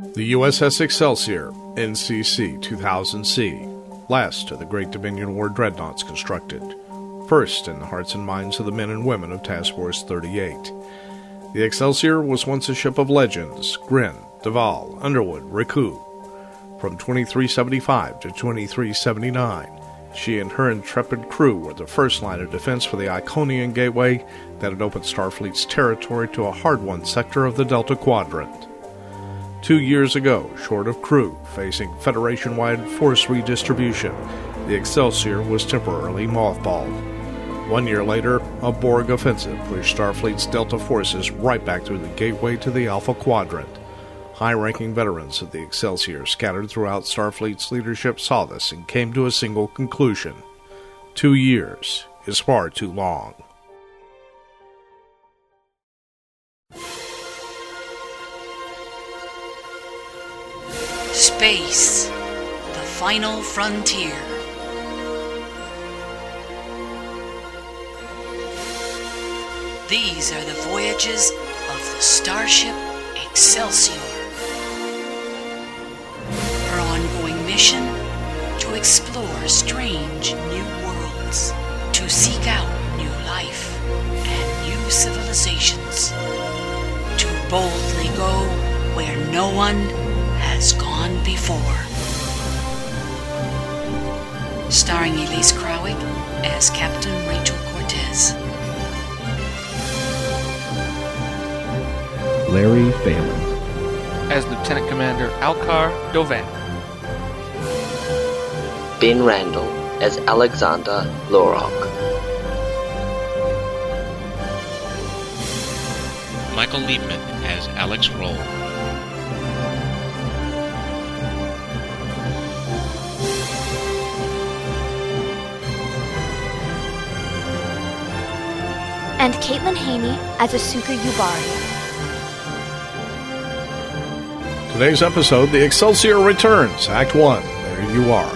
The USS Excelsior, NCC 2000C, last of the Great Dominion War dreadnoughts constructed, first in the hearts and minds of the men and women of Task Force 38. The Excelsior was once a ship of legends: Grin, Duval, Underwood, Riku. From 2375 to 2379, she and her intrepid crew were the first line of defense for the Iconian Gateway that had opened Starfleet's territory to a hard-won sector of the Delta Quadrant. 2 years ago, short of crew, facing Federation-wide force redistribution, the Excelsior was temporarily mothballed. 1 year later, a Borg offensive pushed Starfleet's Delta forces right back through the gateway to the Alpha Quadrant. High-ranking veterans of the Excelsior scattered throughout Starfleet's leadership saw this and came to a single conclusion: 2 years is far too long. Space, the final frontier. These are the voyages of the starship Excelsior. Her ongoing mission: to explore strange new worlds, to seek out new life and new civilizations, to boldly go where no one has gone before. Starring Elise Krawick as Captain Rachel Cortez. Larry Phelan as Lieutenant Commander Alcar Dovan. Ben Randall as Alexander Lorok. Michael Liebman as Alex Roll. And Caitlin Haney as Asuka Yubari. Today's episode, The Excelsior Returns, Act 1, There You Are.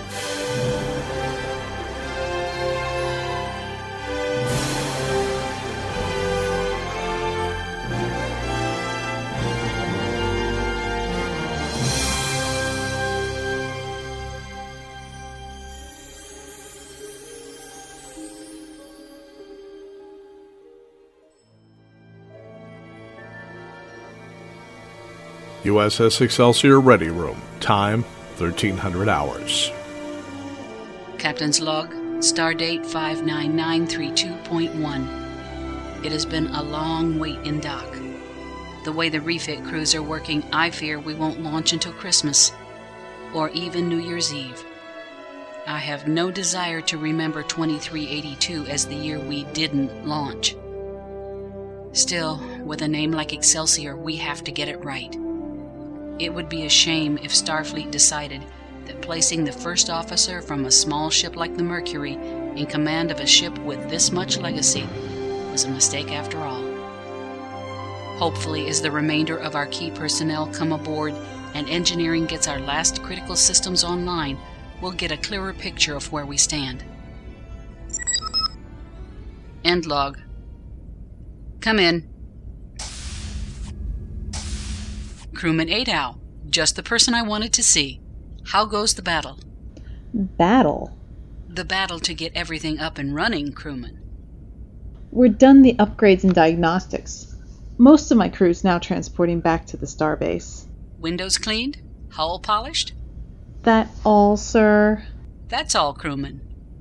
USS Excelsior Ready Room. Time, 1300 hours. Captain's log, stardate 59932.1. It has been a long wait in dock. The way the refit crews are working, I fear we won't launch until Christmas, or even New Year's Eve. I have no desire to remember 2382 as the year we didn't launch. Still, with a name like Excelsior, we have to get it right. It would be a shame if Starfleet decided that placing the first officer from a small ship like the Mercury in command of a ship with this much legacy was a mistake after all. Hopefully, as the remainder of our key personnel come aboard and engineering gets our last critical systems online, we'll get a clearer picture of where we stand. End log. Come in. Crewman Adow, just the person I wanted to see. How goes the battle? Battle? The battle to get everything up and running, crewman. We're done the upgrades and diagnostics. Most of my crew's now transporting back to the starbase. Windows cleaned? Hull polished? That all, sir? That's all, crewman.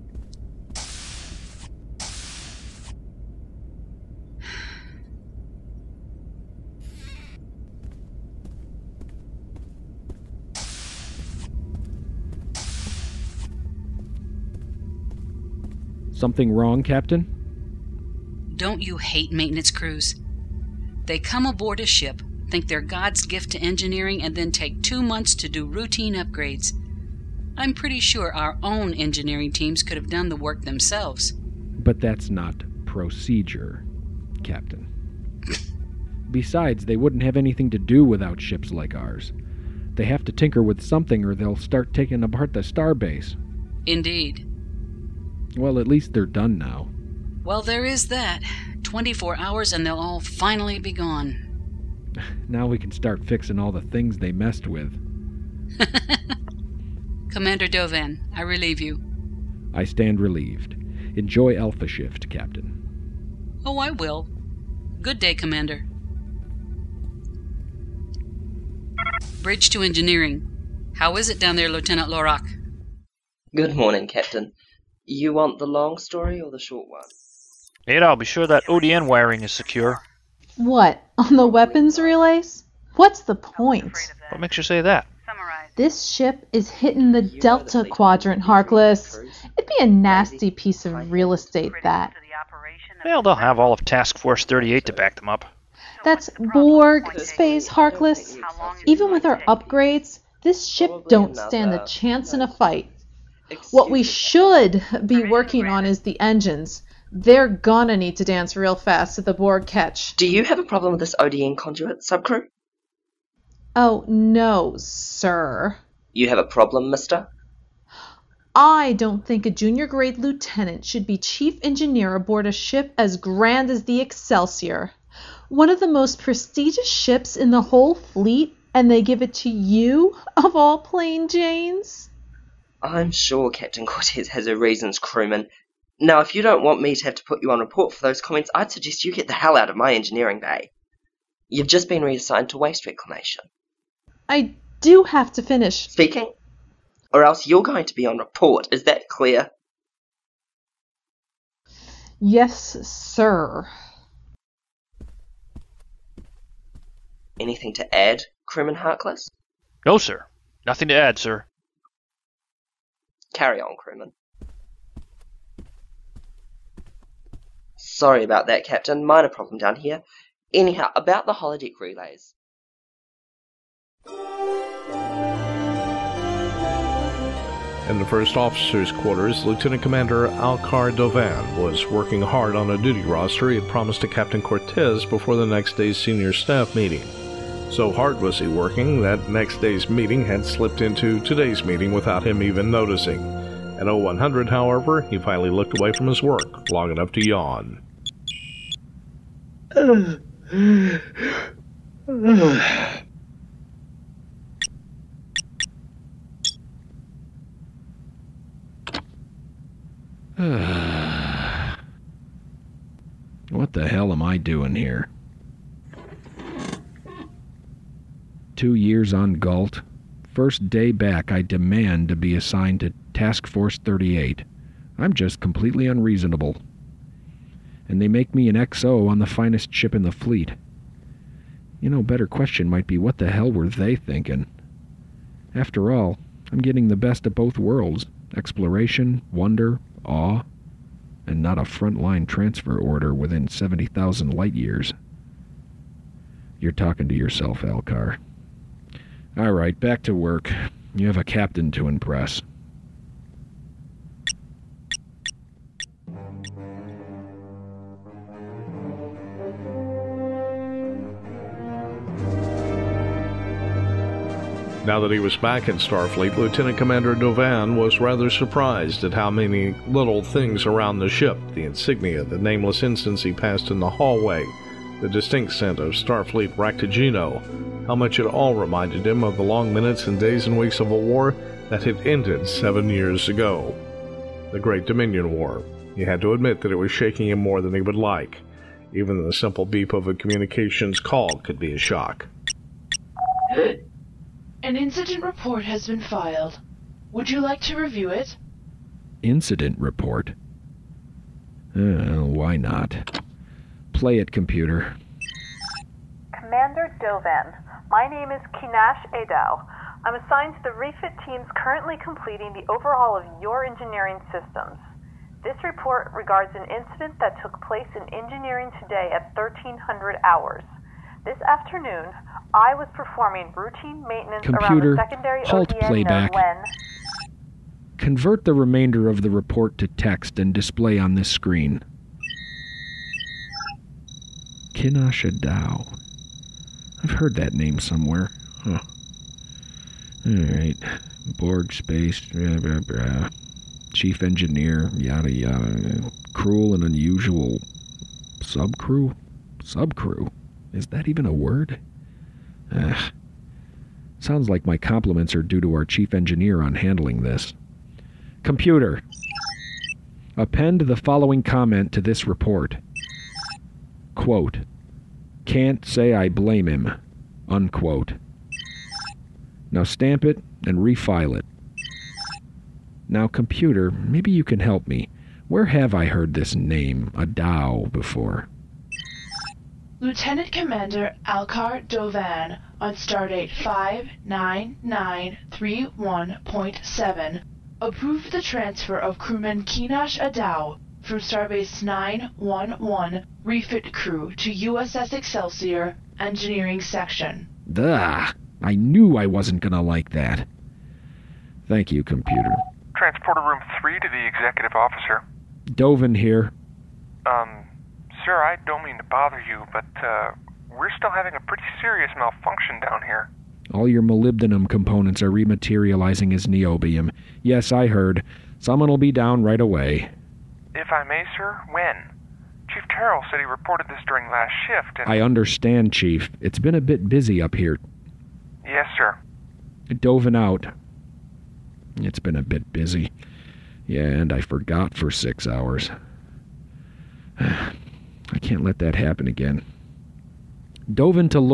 Something wrong, Captain? Don't you hate maintenance crews? They come aboard a ship, think they're God's gift to engineering, and then take 2 months to do routine upgrades. I'm pretty sure our own engineering teams could have done the work themselves. But that's not procedure, Captain. Besides, they wouldn't have anything to do without ships like ours. They have to tinker with something or they'll start taking apart the starbase. Indeed. Well, at least they're done now. Well, there is that. 24 hours and they'll all finally be gone. Now we can start fixing all the things they messed with. Commander Dovan, I relieve you. I stand relieved. Enjoy Alpha Shift, Captain. Oh, I will. Good day, Commander. Bridge to engineering. How is it down there, Lieutenant Lorak? Good morning, Captain. You want the long story or the short one? Ada, I'll be sure that ODN wiring is secure. What, on the weapons relays? What's the point? What makes you say that? This ship is hitting the Delta Quadrant, Harkless. It'd be a nasty piece of real estate, that. Well, they'll have all of Task Force 38 to back them up. That's Borg space, Harkless. Even with our upgrades, this ship don't stand a chance in a fight. What we should be working on is the engines. They're gonna need to dance real fast to the Borg catch. Do you have a problem with this ODN conduit, subcrew? Oh, no, sir. You have a problem, mister? I don't think a junior grade lieutenant should be chief engineer aboard a ship as grand as the Excelsior. One of the most prestigious ships in the whole fleet, and they give it to you, of all plain Janes? I'm sure Captain Cortez has her reasons, crewman. Now, if you don't want me to have to put you on report for those comments, I'd suggest you get the hell out of my engineering bay. You've just been reassigned to waste reclamation. I do have to finish. Speaking? Or else you're going to be on report, is that clear? Yes, sir. Anything to add, Crewman Harkless? No, sir. Nothing to add, sir. Carry on, crewman. Sorry about that, Captain. Minor problem down here. Anyhow, about the holodeck relays. In the first officer's quarters, Lieutenant Commander Alcar Dovan was working hard on a duty roster he had promised to Captain Cortez before the next day's senior staff meeting. So hard was he working that next day's meeting had slipped into today's meeting without him even noticing. At 0100, however, he finally looked away from his work, long enough to yawn. What the hell am I doing here? 2 years on Galt. First day back, I demand to be assigned to Task Force 38. I'm just completely unreasonable. And they make me an XO on the finest ship in the fleet. You know, better question might be, what the hell were they thinking? After all, I'm getting the best of both worlds. Exploration, wonder, awe, and not a frontline transfer order within 70,000 light years. You're talking to yourself, Alcar. All right, back to work. You have a captain to impress. Now that he was back in Starfleet, Lieutenant Commander Dovan was rather surprised at how many little things around the ship, the insignia, the nameless instance he passed in the hallway, the distinct scent of Starfleet Raktajino, how much it all reminded him of the long minutes and days and weeks of a war that had ended 7 years ago. The Great Dominion War. He had to admit that it was shaking him more than he would like. Even the simple beep of a communications call could be a shock. An incident report has been filed. Would you like to review it? Incident report? Why not? Play it, computer. Commander Dovan, my name is Kinash Adao. I'm assigned to the refit teams currently completing the overhaul of your engineering systems. This report regards an incident that took place in engineering today at 1300 hours. This afternoon, I was performing routine maintenance around the secondary halt ODN playback. node when... Convert the remainder of the report to text and display on this screen. Kinash Adao. I've heard that name somewhere. Huh. Alright. Borg space, blah, blah, blah. Chief engineer, yada yada. Cruel and unusual. Subcrew? Subcrew? Is that even a word? Sounds like my compliments are due to our chief engineer on handling this. Computer, append the following comment to this report. Quote, "Can't say I blame him," unquote. Now stamp it and refile it. Now, computer, maybe you can help me. Where have I heard this name, Adao, before? Lieutenant Commander Alcar Dovan on Stardate 59931.7 approved the transfer of crewman Kinash Adao from Starbase 911 refit crew to USS Excelsior Engineering Section. Duh! I knew I wasn't gonna like that. Thank you, computer. Transporter room 3 to the executive officer. Dovan here. Sir, I don't mean to bother you, but, we're still having a pretty serious malfunction down here. All your molybdenum components are rematerializing as niobium. Yes, I heard. Someone will be down right away. If I may, sir, when? Chief Terrell said he reported this during last shift, and... I understand, Chief. It's been a bit busy up here. Yes, sir. Dovan out. It's been a bit busy. Yeah, and I forgot for 6 hours. I can't let that happen again. Dovan to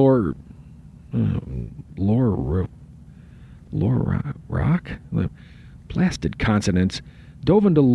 Rock? The blasted consonants. Dovan to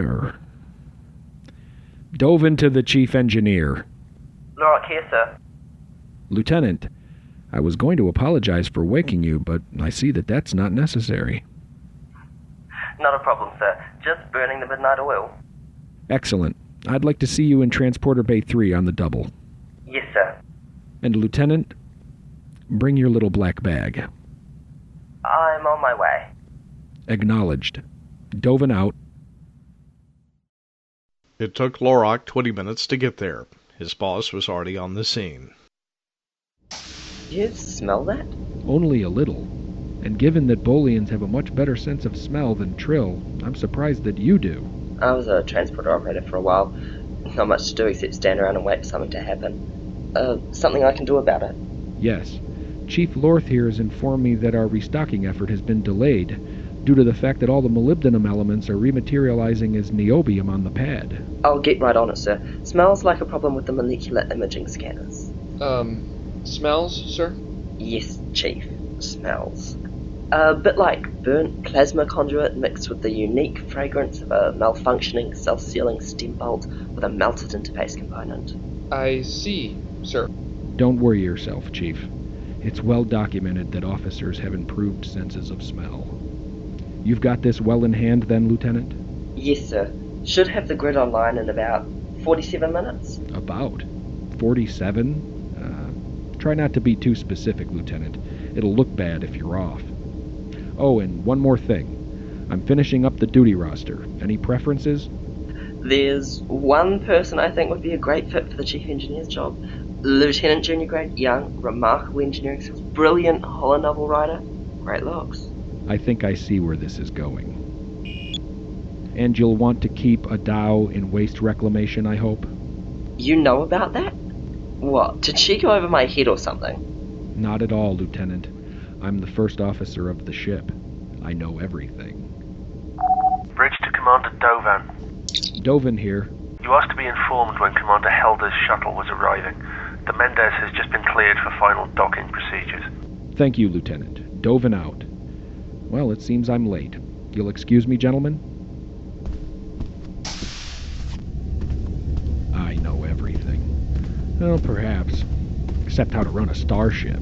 Dovan to the chief engineer. Lorak here, sir. Lieutenant, I was going to apologize for waking you, but I see that that's not necessary. Not a problem, sir. Just burning the midnight oil. Excellent. I'd like to see you in Transporter Bay 3 on the double. Yes, sir. And Lieutenant, bring your little black bag. I'm on my way. Acknowledged. Dovan out. It took Lorak 20 minutes to get there. His boss was already on the scene. Do you smell that? Only a little. And given that Bolians have a much better sense of smell than Trill, I'm surprised that you do. I was a transporter operator for a while. Not much to do except stand around and wait for something to happen. Something I can do about it. Yes. Chief Lorth here has informed me that our restocking effort has been delayed due to the fact that all the molybdenum elements are rematerializing as niobium on the pad. I'll get right on it, sir. Smells like a problem with the molecular imaging scanners. Smells, sir? Yes, Chief. Smells. A bit like burnt plasma conduit mixed with the unique fragrance of a malfunctioning self-sealing stem bolt with a melted interface component. I see, sir. Don't worry yourself, Chief. It's well documented that officers have improved senses of smell. You've got this well in hand then, Lieutenant? Yes, sir. Should have the grid online in about 47 minutes. About? 47? Try not to be too specific, Lieutenant. It'll look bad if you're off. Oh, and one more thing. I'm finishing up the duty roster. Any preferences? There's one person I think would be a great fit for the chief engineer's job. Lieutenant Junior Grade, young, remarkable engineering skills, brilliant holonovel writer, great looks. I think I see where this is going. And you'll want to keep Adao in waste reclamation, I hope? You know about that? What, did she go over my head or something? Not at all, Lieutenant. I'm the first officer of the ship. I know everything. Bridge to Commander Dovan. Dovan here. You asked to be informed when Commander Helder's shuttle was arriving. The Mendez has just been cleared for final docking procedures. Thank you, Lieutenant. Dovan out. Well, it seems I'm late. You'll excuse me, gentlemen? I know everything. Well, perhaps. Except how to run a starship.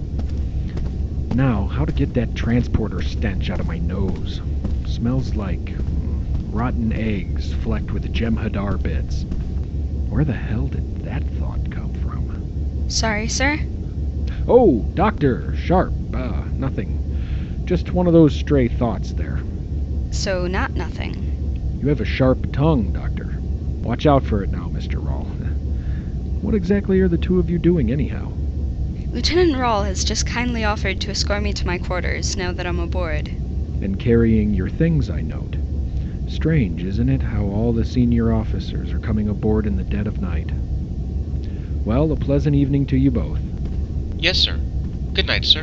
Now, how to get that transporter stench out of my nose. Smells like rotten eggs flecked with Jem'Hadar bits. Where the hell did that thought come from? Sorry, sir? Oh, Doctor, Sharp. Nothing. Just one of those stray thoughts there. So not nothing. You have a sharp tongue, Doctor. Watch out for it now, Mr. Rawl. What exactly are the two of you doing anyhow? Lieutenant Rawl has just kindly offered to escort me to my quarters now that I'm aboard. And carrying your things, I note. Strange, isn't it, how all the senior officers are coming aboard in the dead of night? Well, a pleasant evening to you both. Yes, sir. Good night, sir.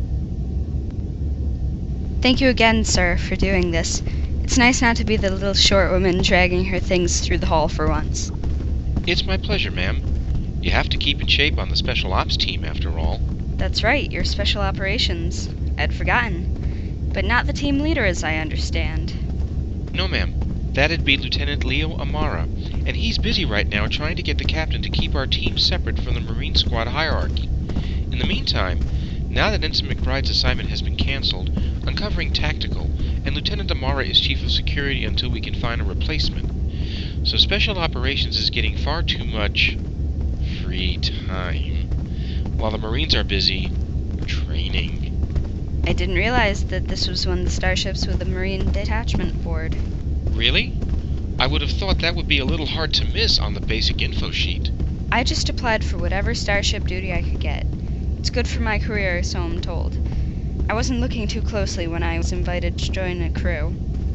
Thank you again, sir, for doing this. It's nice not to be the little short woman dragging her things through the hall for once. It's my pleasure, ma'am. You have to keep in shape on the Special Ops team, after all. That's right, you're Special Operations. I'd forgotten. But not the team leader, as I understand. No, ma'am. That'd be Lieutenant Leo Amara, and he's busy right now trying to get the captain to keep our team separate from the Marine Squad hierarchy. In the meantime, now that Ensign McBride's assignment has been cancelled, I'm covering tactical, and Lieutenant Amara is Chief of Security until we can find a replacement. So Special Operations is getting far too much free time, while the Marines are busy training. I didn't realize that this was one of the starships with the Marine Detachment Board. Really? I would have thought that would be a little hard to miss on the basic info sheet. I just applied for whatever starship duty I could get. It's good for my career, so I'm told. I wasn't looking too closely when I was invited to join a crew.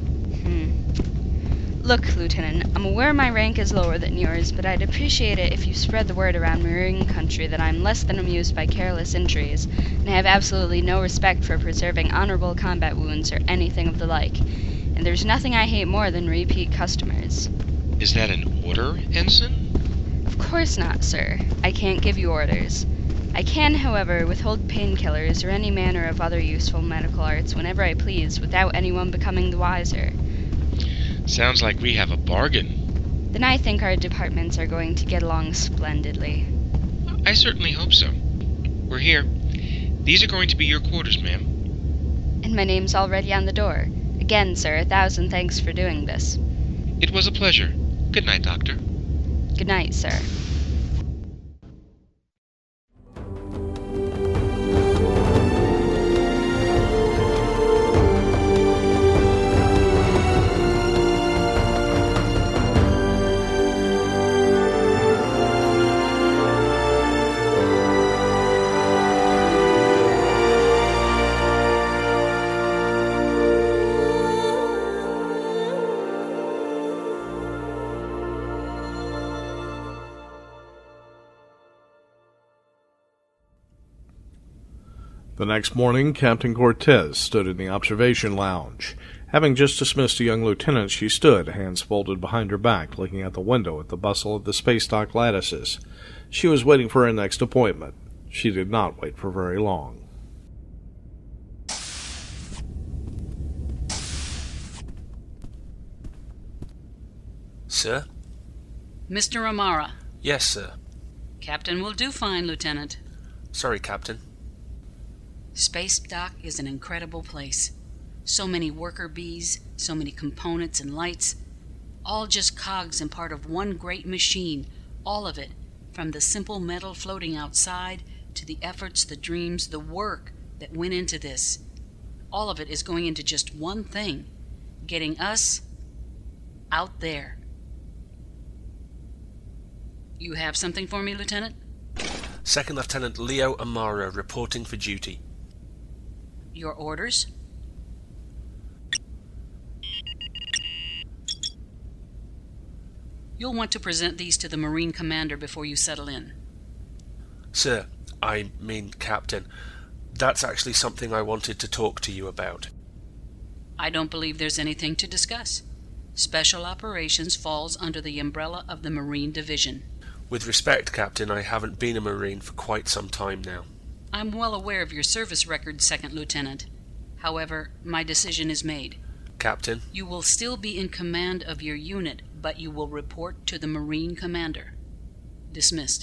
Look, Lieutenant, I'm aware my rank is lower than yours, but I'd appreciate it if you spread the word around Marine country that I'm less than amused by careless injuries, and I have absolutely no respect for preserving honorable combat wounds or anything of the like. And there's nothing I hate more than repeat customers. Is that an order, Ensign? Of course not, sir. I can't give you orders. I can, however, withhold painkillers or any manner of other useful medical arts whenever I please without anyone becoming the wiser. Sounds like we have a bargain. Then I think our departments are going to get along splendidly. I certainly hope so. We're here. These are going to be your quarters, ma'am. And my name's already on the door. Again, sir, 1,000 thanks for doing this. It was a pleasure. Good night, Doctor. Good night, sir. The next morning, Captain Cortez stood in the observation lounge. Having just dismissed a young lieutenant, she stood, hands folded behind her back, looking out the window at the bustle of the space dock lattices. She was waiting for her next appointment. She did not wait for very long. Sir? Mr. Amara. Yes, sir. Captain will do fine, Lieutenant. Sorry, Captain. Space dock is an incredible place. So many worker bees, so many components and lights, all just cogs and part of one great machine, all of it, from the simple metal floating outside to the efforts, the dreams, the work that went into this. All of it is going into just one thing, getting us out there. You have something for me, Lieutenant? Second Lieutenant Leo Amara reporting for duty. Your orders? You'll want to present these to the Marine Commander before you settle in. Sir, I mean Captain, that's actually something I wanted to talk to you about. I don't believe there's anything to discuss. Special Operations falls under the umbrella of the Marine Division. With respect, Captain, I haven't been a Marine for quite some time now. I'm well aware of your service record, Second Lieutenant. However, my decision is made. Captain? You will still be in command of your unit, but you will report to the Marine Commander. Dismissed.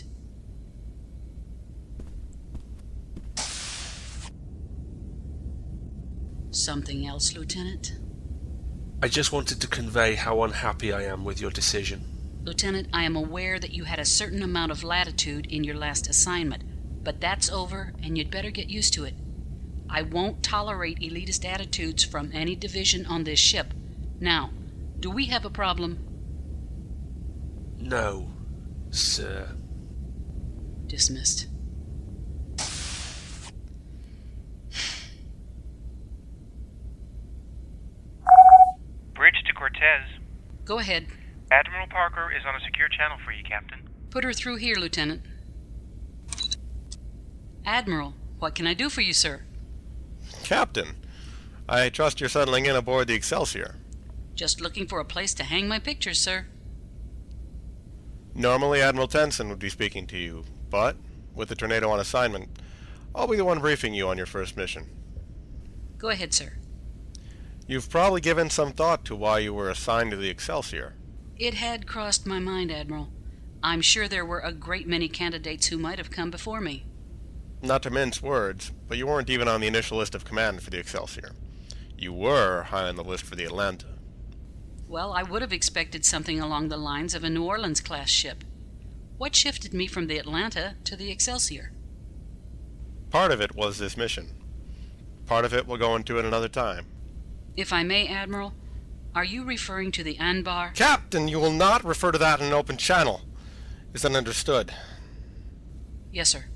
Something else, Lieutenant? I just wanted to convey how unhappy I am with your decision. Lieutenant, I am aware that you had a certain amount of latitude in your last assignment, but that's over, and you'd better get used to it. I won't tolerate elitist attitudes from any division on this ship. Now, do we have a problem? No, sir. Dismissed. Bridge to Cortez. Go ahead. Admiral Parker is on a secure channel for you, Captain. Put her through here, Lieutenant. Admiral, What can I do for you, sir? Captain, I trust you're settling in aboard the Excelsior. Just looking for a place to hang my pictures, sir. Normally Admiral Tenson would be speaking to you, but with the Tornado on assignment, I'll be the one briefing you on your first mission. Go ahead, sir. You've probably given some thought to why you were assigned to the Excelsior. It had crossed my mind, Admiral. I'm sure there were a great many candidates who might have come before me. Not to mince words, but you weren't even on the initial list of command for the Excelsior. You were high on the list for the Atlanta. Well, I would have expected something along the lines of a New Orleans-class ship. What shifted me from the Atlanta to the Excelsior? Part of it was this mission. Part of it we'll go into at another time. If I may, Admiral, are you referring to the Anbar? Captain, you will not refer to that in an open channel. Is that understood? Yes, sir.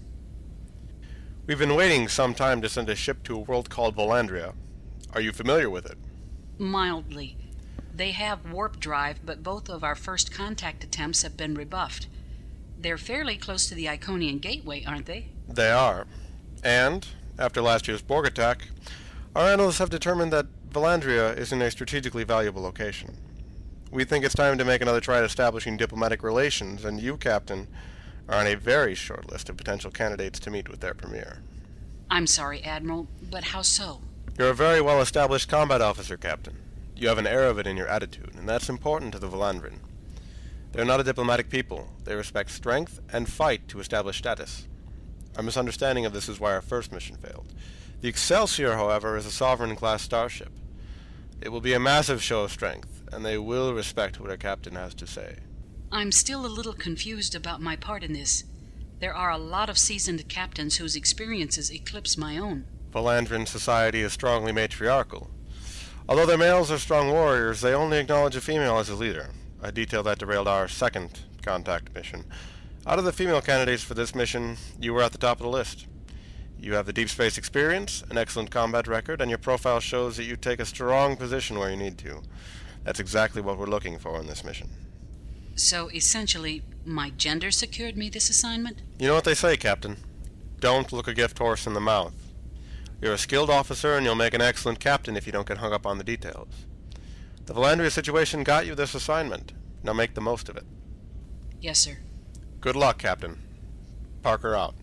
We've been waiting some time to send a ship to a world called Volandria. Are you familiar with it? Mildly. They have warp drive, but both of our first contact attempts have been rebuffed. They're fairly close to the Iconian Gateway, aren't they? They are. And, after last year's Borg attack, our analysts have determined that Volandria is in a strategically valuable location. We think it's time to make another try at establishing diplomatic relations, and you, Captain, are on a very short list of potential candidates to meet with their premier. I'm sorry, Admiral, but how so? You're a very well-established combat officer, Captain. You have an air of it in your attitude, and that's important to the Volandrin. They're not a diplomatic people. They respect strength and fight to establish status. Our misunderstanding of this is why our first mission failed. The Excelsior, however, is a Sovereign-class starship. It will be a massive show of strength, and they will respect what our captain has to say. I'm still a little confused about my part in this. There are a lot of seasoned captains whose experiences eclipse my own. Volandrin society is strongly matriarchal. Although their males are strong warriors, they only acknowledge a female as a leader, a detail that derailed our second contact mission. Out of the female candidates for this mission, you were at the top of the list. You have the deep space experience, an excellent combat record, and your profile shows that you take a strong position where you need to. That's exactly what we're looking for in this mission. So, essentially, my gender secured me this assignment? You know what they say, Captain. Don't look a gift horse in the mouth. You're a skilled officer, and you'll make an excellent captain if you don't get hung up on the details. The Volandria situation got you this assignment. Now make the most of it. Yes, sir. Good luck, Captain. Parker out.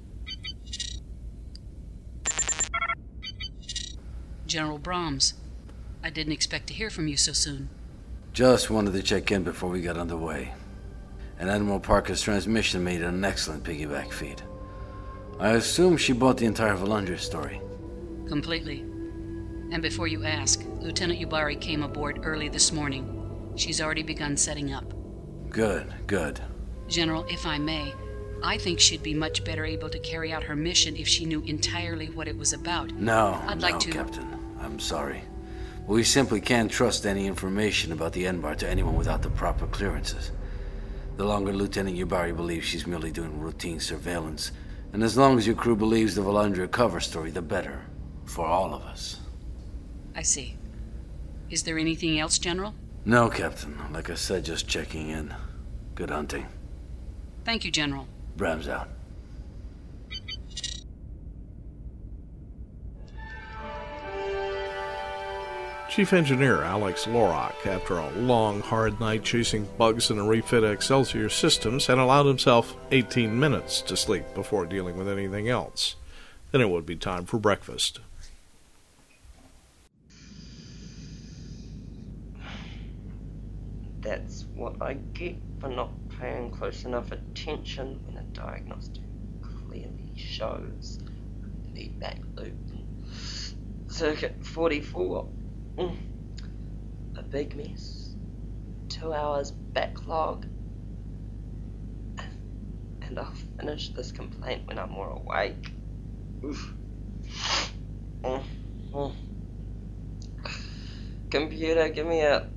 General Brahms, I didn't expect to hear from you so soon. Just wanted to check in before we got underway. And Admiral Parker's transmission made an excellent piggyback feed. I assume she bought the entire Volandria story. Completely. And before you ask, Lieutenant Yubari came aboard early this morning. She's already begun setting up. Good, good. General, if I may, I think she'd be much better able to carry out her mission if she knew entirely what it was about. No, I'd like to... Captain. I'm sorry. We simply can't trust any information about the Anbar to anyone without the proper clearances. The longer Lieutenant Yubari believes she's merely doing routine surveillance, and as long as your crew believes the Volandria cover story, the better. For all of us. I see. Is there anything else, General? No, Captain. Like I said, just checking in. Good hunting. Thank you, General. Brahms out. Chief Engineer Alex Lorock, after a long, hard night chasing bugs in a refit Excelsior systems, had allowed himself 18 minutes to sleep before dealing with anything else. Then it would be time for breakfast. That's what I get for not paying close enough attention when a diagnostic clearly shows feedback loop. Circuit 44. A big mess. 2 hours backlog. And I'll finish this complaint when I'm more awake. Oof. Computer, give me a...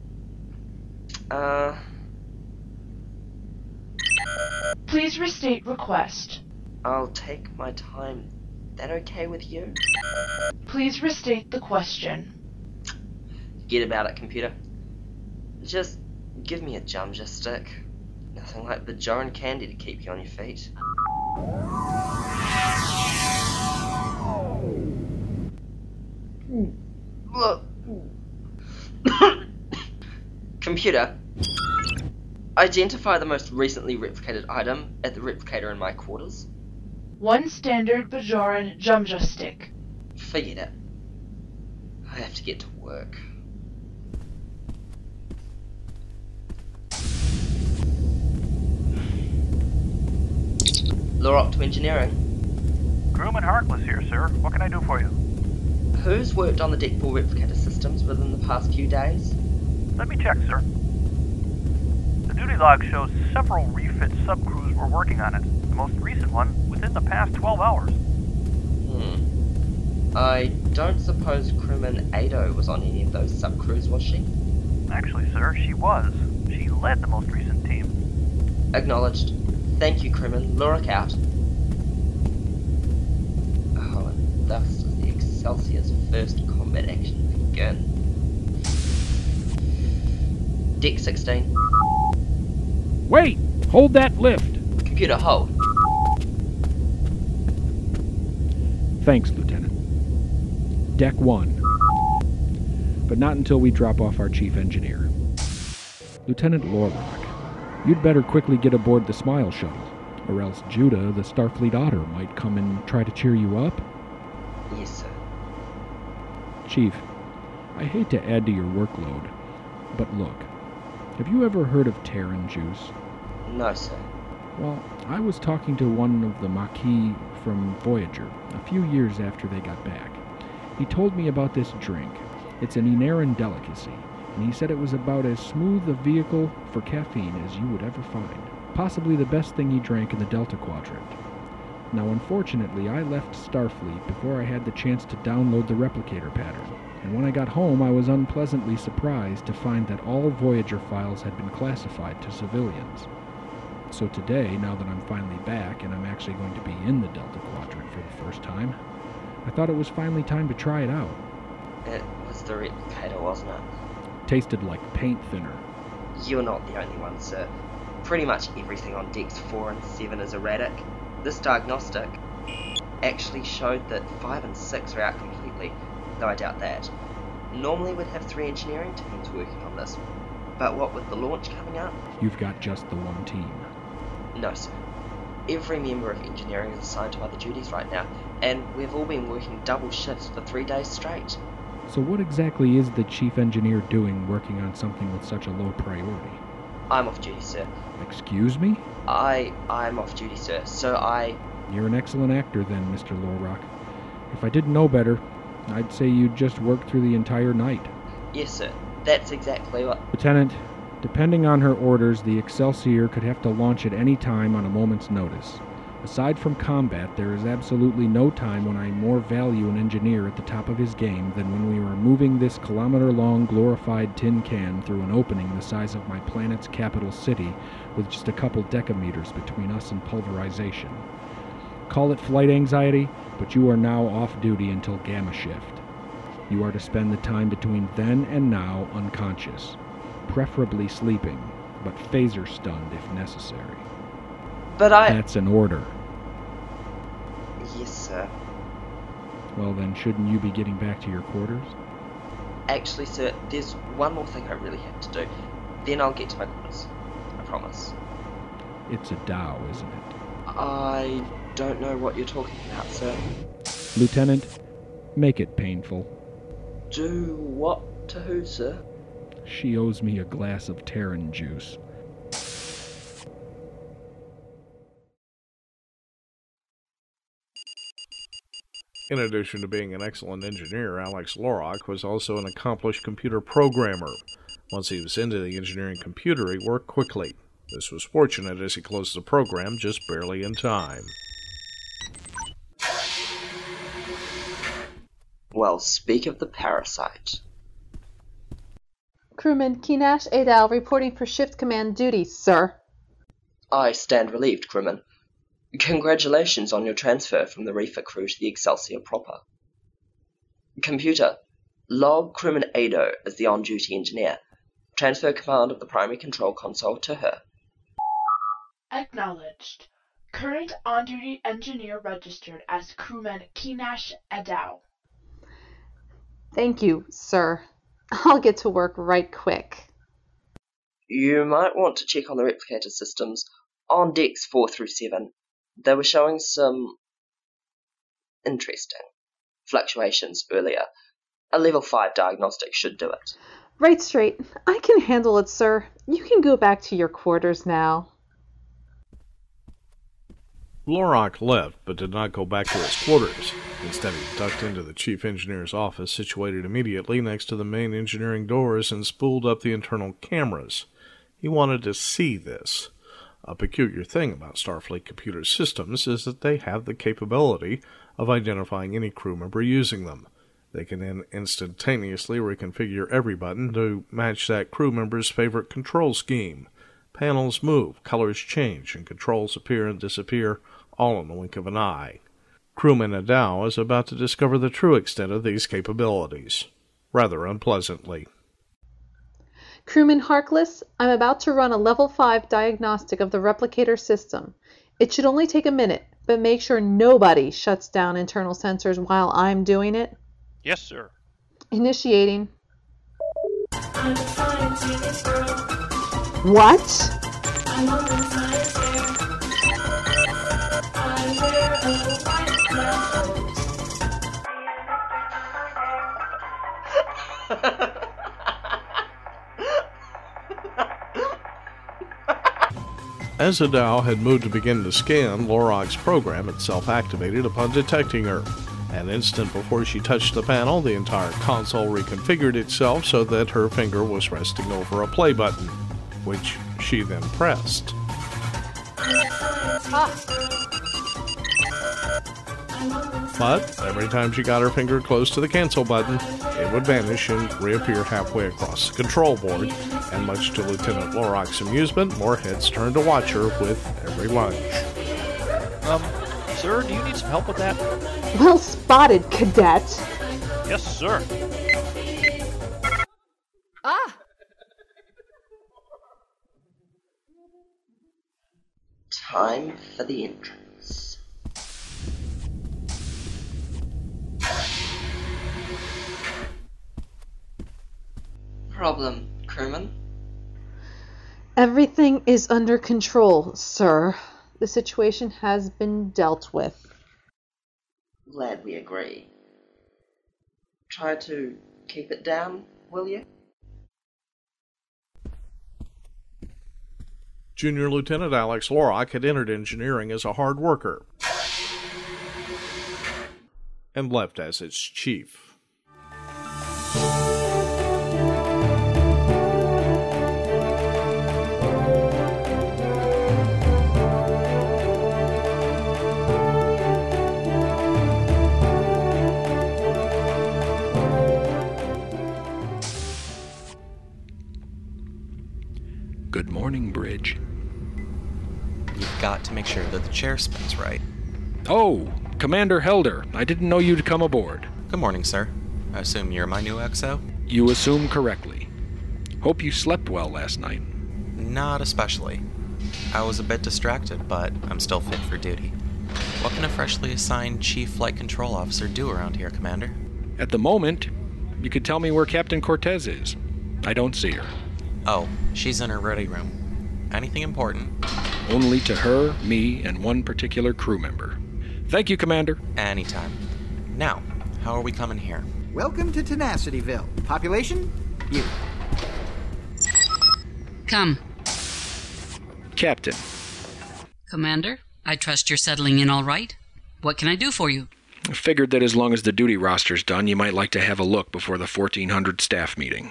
Please restate request. I'll take my time. That okay with you? Please restate the question. Forget about it, computer. Just give me a Jumja stick. Nothing like the Joran candy to keep you on your feet. Computer, identify the most recently replicated item at the replicator in my quarters. One standard Bajoran Jumja stick. Forget it. I have to get to work. Lorok to engineering. Crewman Harkless here, sir. What can I do for you? Who's worked on the Deck 4 replicator systems within the past few days? Let me check, sir. The duty log shows several refit subcrews were working on it. The most recent one within the past 12 hours. I don't suppose crewman Ado was on any of those subcrews, was she? Actually, sir, she was. She led the most recent team. Acknowledged. Thank you, crewman. Lorok out. Oh, and thus does the Excelsior's first combat action begin. Deck 16. Wait! Hold that lift! Computer, hold. Thanks, Lieutenant. Deck 1. But not until we drop off our chief engineer. Lieutenant Lorrock, you'd better quickly get aboard the Smile shuttle, or else Judah, the Starfleet Otter, might come and try to cheer you up. Yes, sir. Chief, I hate to add to your workload, but look, have you ever heard of Terran juice? No, sir. Well, I was talking to one of the Maquis from Voyager a few years after they got back. He told me about this drink. It's an Inaran delicacy, and he said it was about as smooth a vehicle for caffeine as you would ever find. Possibly the best thing he drank in the Delta Quadrant. Now, unfortunately, I left Starfleet before I had the chance to download the replicator pattern, and when I got home I was unpleasantly surprised to find that all Voyager files had been classified to civilians. So today, now that I'm finally back and I'm actually going to be in the Delta Quadrant for the first time, I thought it was finally time to try it out. It was the replicator, wasn't it? Tasted like paint thinner. You're not the only one, sir. Pretty much everything on Decks 4 and 7 is erratic. This diagnostic actually showed that 5 and 6 are out completely, though I doubt that. Normally we'd have 3 engineering teams working on this, but what with the launch coming up? You've got just the one team. No, sir. Every member of engineering is assigned to other duties right now, and we've all been working double shifts for 3 days straight. So what exactly is the chief engineer doing working on something with such a low priority? I'm off duty, sir. Excuse me? I'm off duty, sir, so You're an excellent actor then, Mr. Lorrock. If I didn't know better, I'd say you'd just worked through the entire night. Yes, sir. That's exactly what... Lieutenant, depending on her orders, the Excelsior could have to launch at any time on a moment's notice. Aside from combat, there is absolutely no time when I more value an engineer at the top of his game than when we were moving this kilometer-long glorified tin can through an opening the size of my planet's capital city with just a couple decameters between us and pulverization. Call it flight anxiety, but you are now off duty until Gamma Shift. You are to spend the time between then and now unconscious, preferably sleeping, but phaser-stunned if necessary. But That's an order. Yes, sir. Well then, shouldn't you be getting back to your quarters? Actually, sir, there's one more thing I really have to do. Then I'll get to my quarters. I promise. It's a Tao, isn't it? I don't know what you're talking about, sir. Lieutenant, make it painful. Do what to who, sir? She owes me a glass of Terran juice. In addition to being an excellent engineer, Alex Lorrock was also an accomplished computer programmer. Once he was into the engineering computer, he worked quickly. This was fortunate as he closed the program just barely in time. Well, speak of the parasite. Crewman Kinash Adal reporting for shift command duty, sir. I stand relieved, crewman. Congratulations on your transfer from the reefer crew to the Excelsior proper. Computer, log crewman Ado as the on-duty engineer. Transfer command of the primary control console to her. Acknowledged. Current on-duty engineer registered as crewman Kinash Adao. Thank you, sir. I'll get to work right quick. You might want to check on the replicator systems on decks 4 through 7. They were showing some interesting fluctuations earlier. A level 5 diagnostic should do it. Right straight. I can handle it, sir. You can go back to your quarters now. Lorak left, but did not go back to his quarters. Instead, he ducked into the chief engineer's office, situated immediately next to the main engineering doors, and spooled up the internal cameras. He wanted to see this. A peculiar thing about Starfleet computer systems is that they have the capability of identifying any crew member using them. They can then instantaneously reconfigure every button to match that crew member's favorite control scheme. Panels move, colors change, and controls appear and disappear, all in the wink of an eye. Crewman Adao is about to discover the true extent of these capabilities, rather unpleasantly. Crewman Harkless, I'm about to run a level 5 diagnostic of the replicator system. It should only take a minute, but make sure nobody shuts down internal sensors while I'm doing it. Yes, sir. Initiating. What? As Adao had moved to begin to scan, Lorak's program itself activated upon detecting her. An instant before she touched the panel, the entire console reconfigured itself so that her finger was resting over a play button, which she then pressed. But every time she got her finger close to the cancel button, it would vanish and reappear halfway across the control board, and much to Lieutenant Lorak's amusement, more heads turned to watch her with every lunge. Sir, do you need some help with that? Well spotted, cadet. Yes, sir. Time for the entrance. Problem, crewman? Everything is under control, sir. The situation has been dealt with. Glad we agree. Try to keep it down, will you? Junior Lieutenant Alex Lorak had entered engineering as a hard worker and left as its chief. Good morning, Bridge. You've got to make sure that the chair spins right. Oh, Commander Helder. I didn't know you'd come aboard. Good morning, sir. I assume you're my new XO? You assume correctly. Hope you slept well last night. Not especially. I was a bit distracted, but I'm still fit for duty. What can a freshly assigned Chief Flight Control Officer do around here, Commander? At the moment, you could tell me where Captain Cortez is. I don't see her. Oh, she's in her ready room. Anything important? Only to her, me, and one particular crew member. Thank you, Commander. Anytime. Now, how are we coming here? Welcome to Tenacityville. Population? You. Come. Captain. Commander, I trust you're settling in all right. What can I do for you? I figured that as long as the duty roster's done, you might like to have a look before the 1400 staff meeting.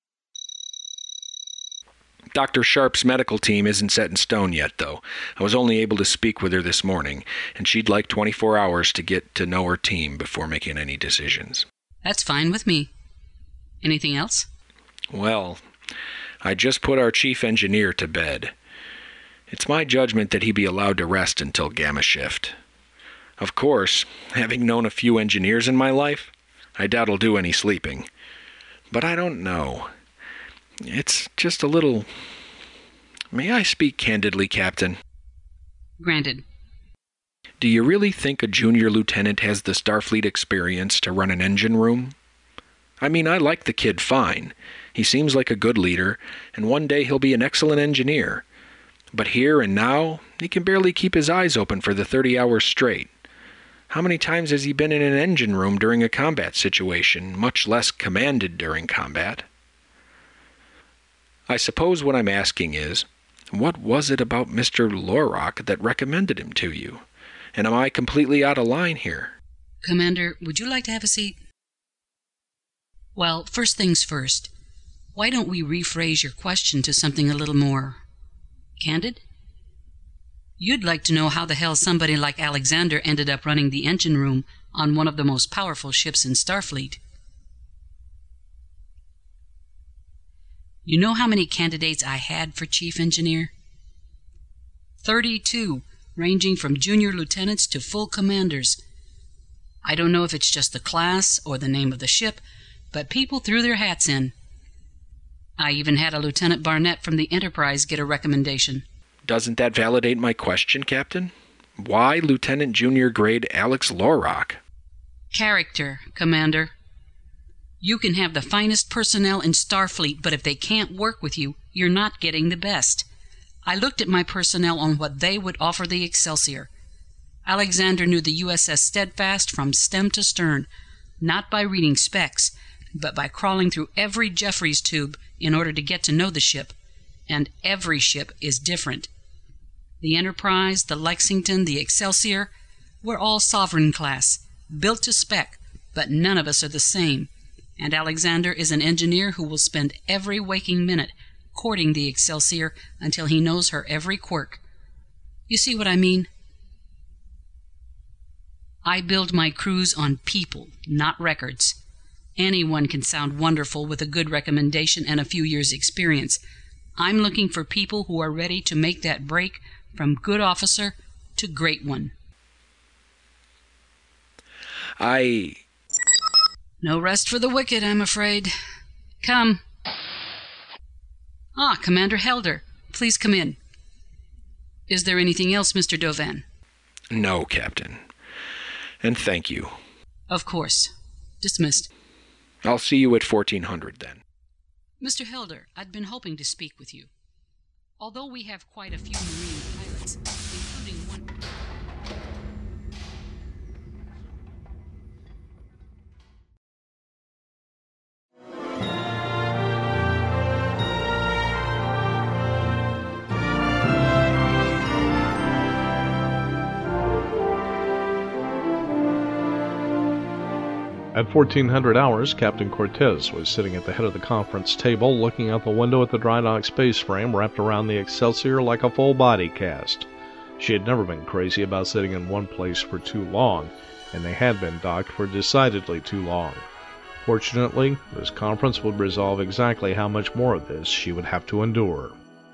Dr. Sharp's medical team isn't set in stone yet, though. I was only able to speak with her this morning, and she'd like 24 hours to get to know her team before making any decisions. That's fine with me. Anything else? Well, I just put our chief engineer to bed. It's my judgment that he be allowed to rest until Gamma Shift. Of course, having known a few engineers in my life, I doubt he'll do any sleeping. But I don't know. It's just a little... May I speak candidly, Captain? Granted. Do you really think a junior lieutenant has the Starfleet experience to run an engine room? I mean, I like the kid fine. He seems like a good leader, and one day he'll be an excellent engineer. But here and now, he can barely keep his eyes open for the 30 hours straight. How many times has he been in an engine room during a combat situation, much less commanded during combat? I suppose what I'm asking is, what was it about Mr. Lorrock that recommended him to you? And am I completely out of line here? Commander, would you like to have a seat? Well, first things first. Why don't we rephrase your question to something a little more candid? You'd like to know how the hell somebody like Alexander ended up running the engine room on one of the most powerful ships in Starfleet. You know how many candidates I had for chief engineer? 32, ranging from junior lieutenants to full commanders. I don't know if it's just the class or the name of the ship, but people threw their hats in. I even had a Lieutenant Barnett from the Enterprise get a recommendation. Doesn't that validate my question, Captain? Why Lieutenant Junior Grade Alex Lorrock? Character, Commander. You can have the finest personnel in Starfleet, but if they can't work with you, you're not getting the best. I looked at my personnel on what they would offer the Excelsior. Alexander knew the USS Steadfast from stem to stern, not by reading specs, but by crawling through every Jeffries tube in order to get to know the ship. And every ship is different. The Enterprise, the Lexington, the Excelsior, we're all Sovereign class, built to spec, but none of us are the same. And Alexander is an engineer who will spend every waking minute courting the Excelsior until he knows her every quirk. You see what I mean? I build my crews on people, not records. Anyone can sound wonderful with a good recommendation and a few years' experience. I'm looking for people who are ready to make that break from good officer to great one. No rest for the wicked, I'm afraid. Come. Ah, Commander Helder. Please come in. Is there anything else, Mr. Dovan? No, Captain. And thank you. Of course. Dismissed. I'll see you at 1400 then. Mr. Helder, I'd been hoping to speak with you. Although we have quite a few Marine pilots, including one... At 1400 hours, Captain Cortez was sitting at the head of the conference table looking out the window at the dry dock space frame wrapped around the Excelsior like a full-body cast. She had never been crazy about sitting in one place for too long, and they had been docked for decidedly too long. Fortunately, this conference would resolve exactly how much more of this she would have to endure.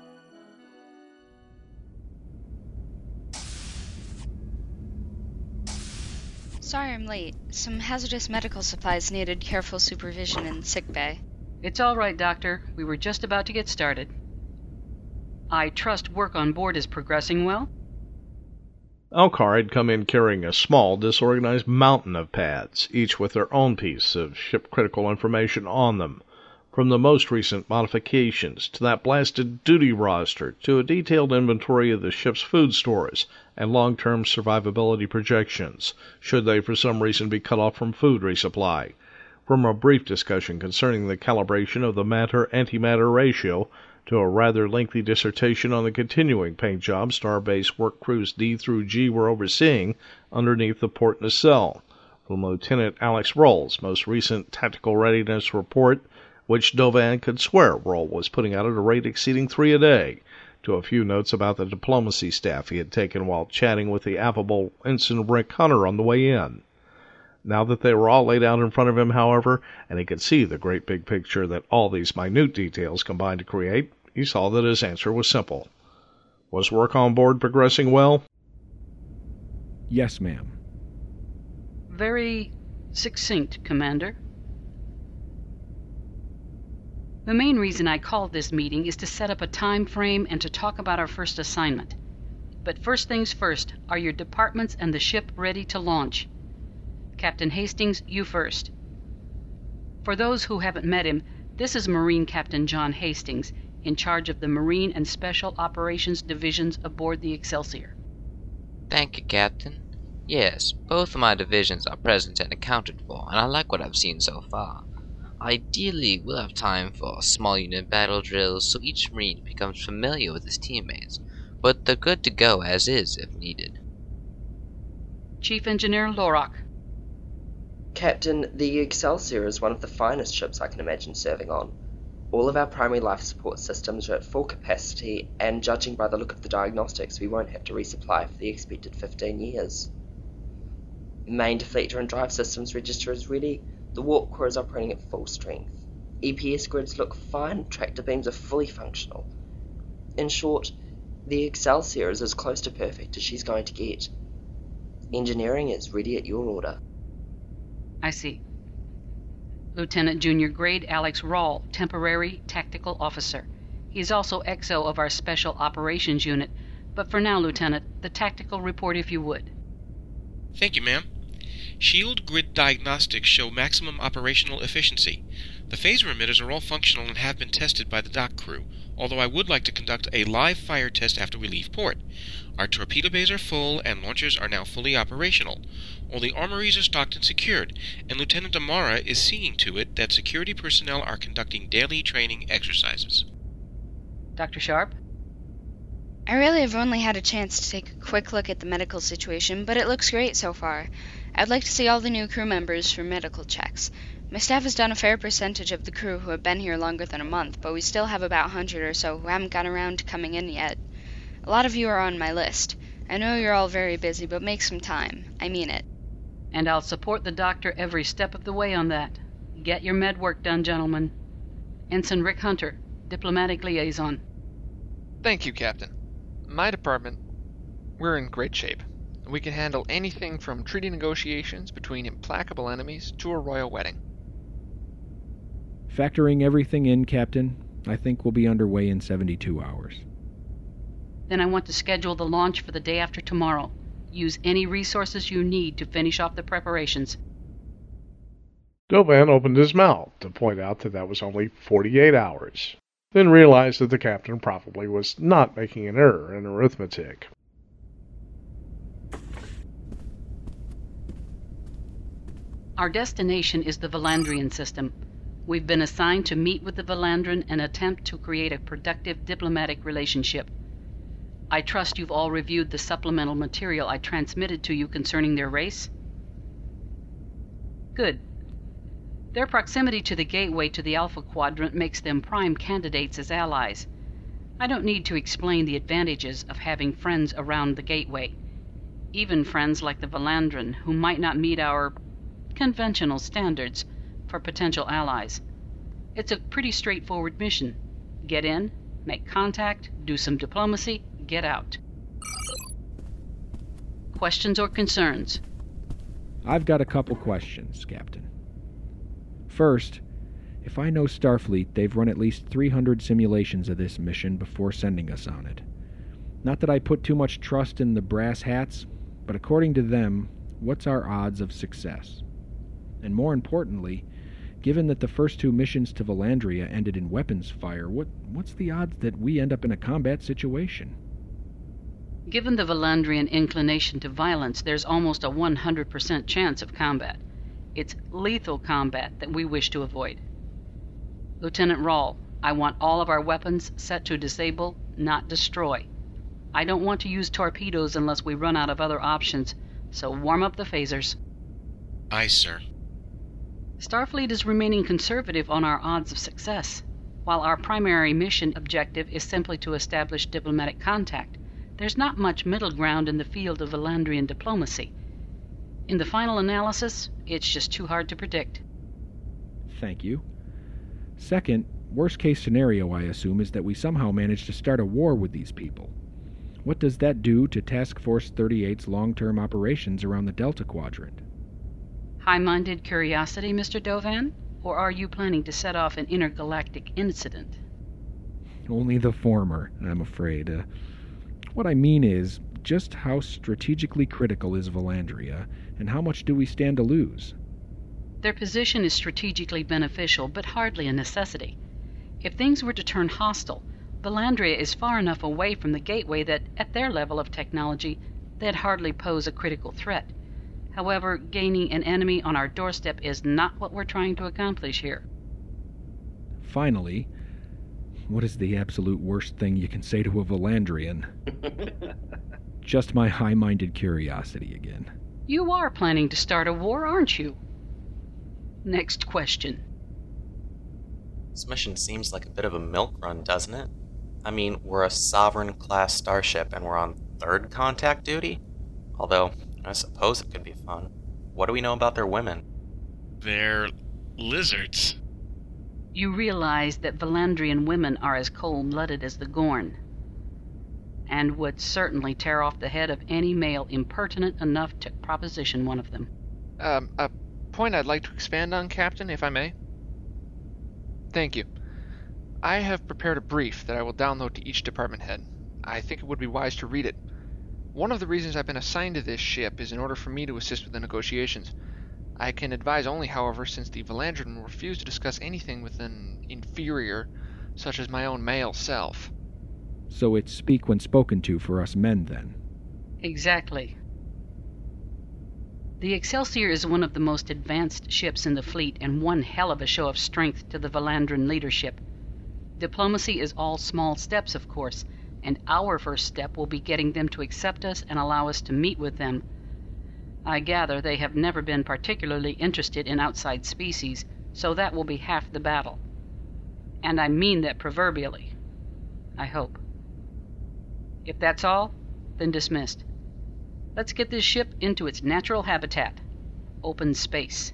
Sorry I'm late. Some hazardous medical supplies needed careful supervision in sickbay. It's all right, Doctor. We were just about to get started. I trust work on board is progressing well? Alcar had come in carrying a small, disorganized mountain of pads, each with their own piece of ship-critical information on them. From the most recent modifications to that blasted duty roster to a detailed inventory of the ship's food stores and long-term survivability projections, should they for some reason be cut off from food resupply. From a brief discussion concerning the calibration of the matter-antimatter ratio to a rather lengthy dissertation on the continuing paint job Starbase work crews D through G were overseeing underneath the port nacelle. From Lieutenant Alex Roll's most recent tactical readiness report, which Dovan could swear Roll was putting out at a rate exceeding 3 a day, to a few notes about the diplomacy staff he had taken while chatting with the affable Ensign Rick Hunter on the way in. Now that they were all laid out in front of him, however, and he could see the great big picture that all these minute details combined to create, he saw that his answer was simple. Was work on board progressing well? Yes, ma'am. Very succinct, Commander. The main reason I called this meeting is to set up a time frame and to talk about our first assignment. But first things first, are your departments and the ship ready to launch? Captain Hastings, you first. For those who haven't met him, this is Marine Captain John Hastings, in charge of the Marine and Special Operations Divisions aboard the Excelsior. Thank you, Captain. Yes, both of my divisions are present and accounted for, and I like what I've seen so far. Ideally, we'll have time for small unit battle drills so each Marine becomes familiar with his teammates, but they're good to go as is if needed. Chief Engineer Lorok. Captain, the Excelsior is one of the finest ships I can imagine serving on. All of our primary life support systems are at full capacity, and judging by the look of the diagnostics, we won't have to resupply for the expected 15 years. Main deflector and drive systems register is ready. The warp core is operating at full strength. EPS grids look fine, tractor beams are fully functional. In short, the Excelsior is as close to perfect as she's going to get. Engineering is ready at your order. I see. Lieutenant Junior Grade Alex Rawl, Temporary Tactical Officer. He's also XO of our Special Operations Unit, but for now, Lieutenant, the tactical report if you would. Thank you, ma'am. Shield grid diagnostics show maximum operational efficiency. The phaser emitters are all functional and have been tested by the dock crew, although I would like to conduct a live fire test after we leave port. Our torpedo bays are full and launchers are now fully operational. All the armories are stocked and secured, and Lieutenant Amara is seeing to it that security personnel are conducting daily training exercises. Dr. Sharp? I really have only had a chance to take a quick look at the medical situation, but it looks great so far. I'd like to see all the new crew members for medical checks. My staff has done a fair percentage of the crew who have been here longer than a month, but we still have about 100 or so who haven't gotten around to coming in yet. A lot of you are on my list. I know you're all very busy, but make some time. I mean it. And I'll support the doctor every step of the way on that. Get your med work done, gentlemen. Ensign Rick Hunter, Diplomatic Liaison. Thank you, Captain. My department, we're in great shape. We can handle anything from treaty negotiations between implacable enemies to a royal wedding. Factoring everything in, Captain, I think we'll be underway in 72 hours. Then I want to schedule the launch for the day after tomorrow. Use any resources you need to finish off the preparations. Dovan opened his mouth to point out that was only 48 hours, then realized that the captain probably was not making an error in arithmetic. Our destination is the Valandrian system. We've been assigned to meet with the Valandran and attempt to create a productive diplomatic relationship. I trust you've all reviewed the supplemental material I transmitted to you concerning their race? Good. Their proximity to the gateway to the Alpha Quadrant makes them prime candidates as allies. I don't need to explain the advantages of having friends around the gateway, even friends like the Valandran, who might not meet our conventional standards for potential allies. It's a pretty straightforward mission. Get in, make contact, do some diplomacy, get out. Questions or concerns? I've got a couple questions, Captain. First, if I know Starfleet, they've run at least 300 simulations of this mission before sending us on it. Not that I put too much trust in the brass hats, but according to them, what's our odds of success? And more importantly, given that the first two missions to Valandria ended in weapons fire, what's the odds that we end up in a combat situation? Given the Valandrian inclination to violence, there's almost a 100% chance of combat. It's lethal combat that we wish to avoid. Lieutenant Rawl, I want all of our weapons set to disable, not destroy. I don't want to use torpedoes unless we run out of other options, so warm up the phasers. Aye, sir. Starfleet is remaining conservative on our odds of success. While our primary mission objective is simply to establish diplomatic contact, there's not much middle ground in the field of Valandrian diplomacy. In the final analysis, it's just too hard to predict. Thank you. Second, worst case scenario, I assume, is that we somehow manage to start a war with these people. What does that do to Task Force 38's long-term operations around the Delta Quadrant? High-minded curiosity, Mr. Dovan? Or are you planning to set off an intergalactic incident? Only the former, I'm afraid. What I mean is, just how strategically critical is Valandria, and how much do we stand to lose? Their position is strategically beneficial, but hardly a necessity. If things were to turn hostile, Valandria is far enough away from the gateway that, at their level of technology, they'd hardly pose a critical threat. However, gaining an enemy on our doorstep is not what we're trying to accomplish here. Finally, what is the absolute worst thing you can say to a Valandrian? Just my high-minded curiosity again. You are planning to start a war, aren't you? Next question. This mission seems like a bit of a milk run, doesn't it? I mean, we're a Sovereign-class starship and we're on third contact duty? Although, I suppose it could be fun. What do we know about their women? They're lizards. You realize that Valandrian women are as cold-blooded as the Gorn, and would certainly tear off the head of any male impertinent enough to proposition one of them. A point I'd like to expand on, Captain, if I may. Thank you. I have prepared a brief that I will download to each department head. I think it would be wise to read it. One of the reasons I've been assigned to this ship is in order for me to assist with the negotiations. I can advise only, however, since the Valandrian will refuse to discuss anything with an inferior, such as my own male self. So it's speak when spoken to for us men, then? Exactly. The Excelsior is one of the most advanced ships in the fleet, and one hell of a show of strength to the Valandrian leadership. Diplomacy is all small steps, of course, and our first step will be getting them to accept us and allow us to meet with them. I gather they have never been particularly interested in outside species, so that will be half the battle. And I mean that proverbially. I hope. If that's all, then dismissed. Let's get this ship into its natural habitat. Open space.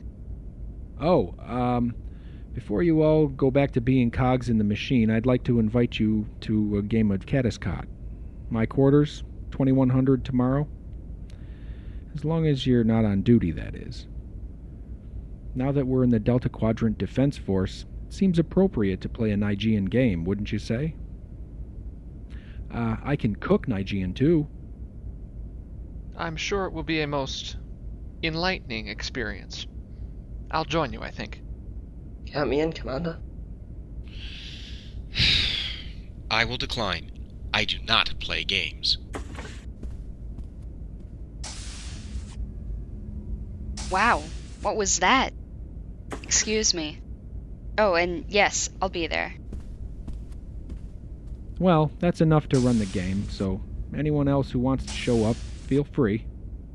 Before you all go back to being cogs in the machine, I'd like to invite you to a game of Caddiscot. My quarters, 2100 tomorrow. As long as you're not on duty, that is. Now that we're in the Delta Quadrant Defense Force, it seems appropriate to play a Nigean game, wouldn't you say? I can cook Nigean, too. I'm sure it will be a most enlightening experience. I'll join you, I think. Count me in, Commander. I will decline. I do not play games. Wow, what was that? Excuse me. Oh, and yes, I'll be there. Well, that's enough to run the game, so anyone else who wants to show up, feel free.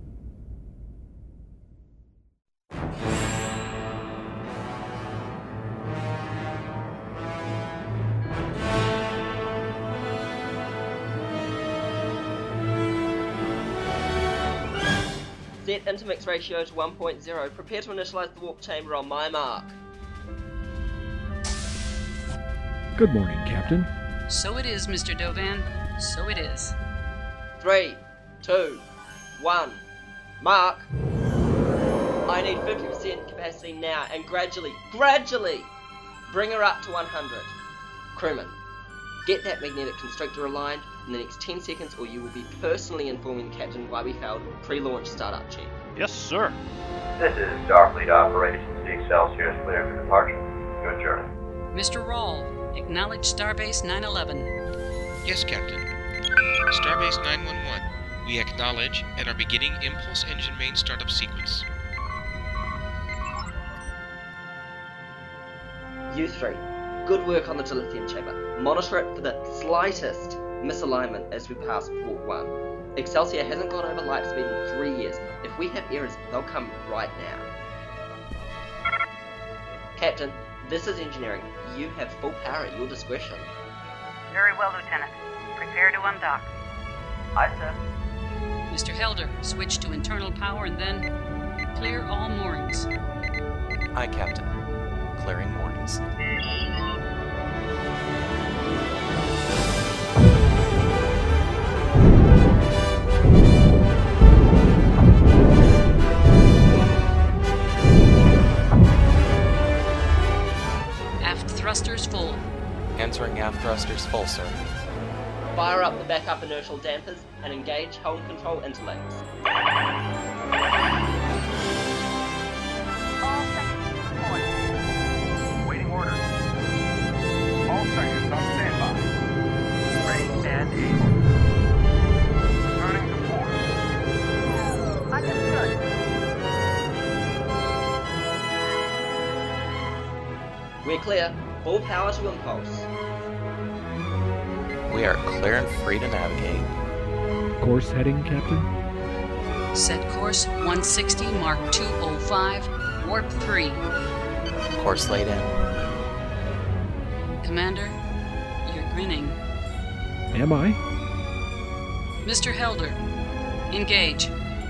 Set intermix ratio to 1.0. Prepare to initialize the warp chamber on my mark. Good morning, Captain. So it is, Mr. Dovan. So it is. 3, 2, 1. Mark! I need 50% capacity now, and gradually bring her up to 100. Crewman, get that magnetic constrictor aligned in the next 10 seconds, or you will be personally informing the captain why we failed pre-launch startup check. Yes, sir. This is Starfleet Operations. The Excelsior is cleared for departure. Good journey. Mr. Rawl, acknowledge Starbase 911. Yes, Captain. Starbase 911. We acknowledge and are beginning Impulse Engine main startup sequence. You three, good work on the dilithium chamber. Monitor it for the slightest misalignment as we pass Port 1. Excelsior hasn't gone over light speed in 3 years. If we have errors, they'll come right now. Captain, this is engineering. You have full power at your discretion. Very well, Lieutenant. Prepare to undock. Aye, sir. Mr. Helder, switch to internal power and then clear all moorings. Aye, Captain. Clearing moorings. Aft thrusters full. Entering aft thrusters full, sir. Fire up the backup inertial dampers and engage hull control interlinks. All seconds and east. Returning to port. Understood. We're clear. Full power to impulse. We are clear and free to navigate. Course heading, Captain? Set course 160, Mark 205, warp 3. Course laid in. Commander, you're grinning. Am I? Mr. Helder, engage.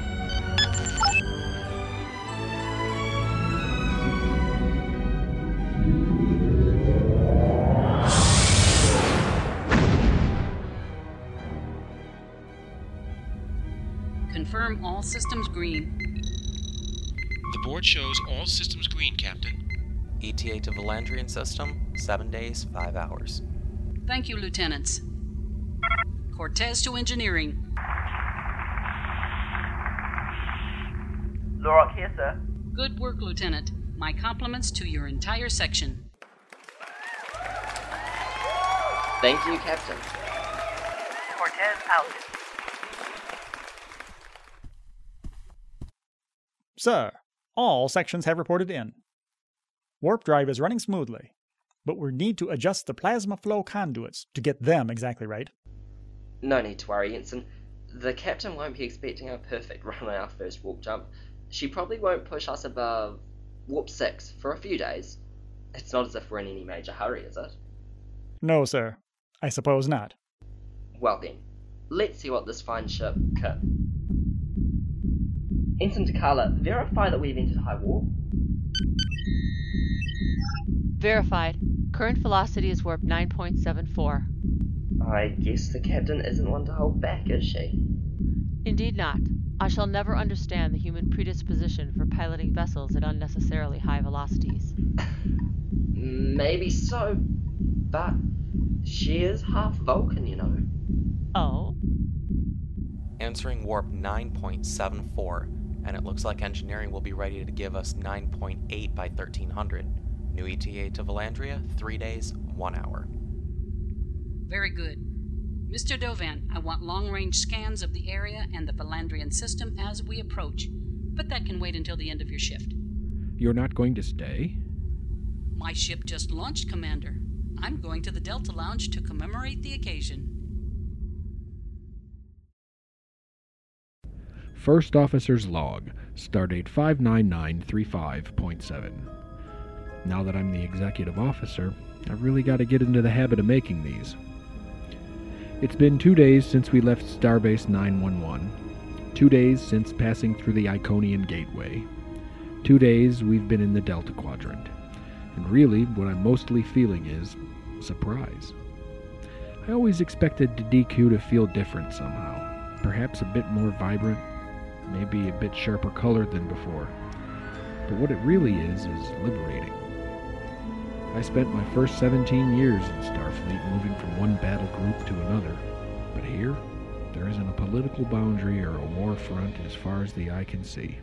Confirm all systems green. The board shows all systems green, Captain. ETA to Valandrian system, 7 days, 5 hours. Thank you, Lieutenants. Cortez to engineering. Lorok here, sir. Good work, Lieutenant. My compliments to your entire section. Thank you, Captain. Cortez out. Sir, all sections have reported in. Warp drive is running smoothly, but we need to adjust the plasma flow conduits to get them exactly right. No need to worry, Ensign. The captain won't be expecting a perfect run on our first warp jump. She probably won't push us above warp 6 for a few days. It's not as if we're in any major hurry, is it? No, sir. I suppose not. Well then, let's see what this fine ship can. Ensign Takala, verify that we've entered high warp. Verified. Current velocity is warp 9.74. I guess the captain isn't one to hold back, is she? Indeed not. I shall never understand the human predisposition for piloting vessels at unnecessarily high velocities. Maybe so, but she is half Vulcan, you know. Oh? Answering warp 9.74, and it looks like engineering will be ready to give us 9.8 by 1300. New ETA to Valandria, 3 days, 1 hour. Very good. Mr. Dovan, I want long-range scans of the area and the Valandrian system as we approach, but that can wait until the end of your shift. You're not going to stay? My ship just launched, Commander. I'm going to the Delta Lounge to commemorate the occasion. First Officer's Log, Stardate 59935.7. Now that I'm the executive officer, I've really got to get into the habit of making these. It's been 2 days since we left Starbase 911, 2 days since passing through the Iconian Gateway, 2 days we've been in the Delta Quadrant, and really what I'm mostly feeling is surprise. I always expected the DQ to feel different somehow, perhaps a bit more vibrant, maybe a bit sharper colored than before, but what it really is liberating. I spent my first 17 years in Starfleet moving from one battle group to another, but here, there isn't a political boundary or a war front as far as the eye can see.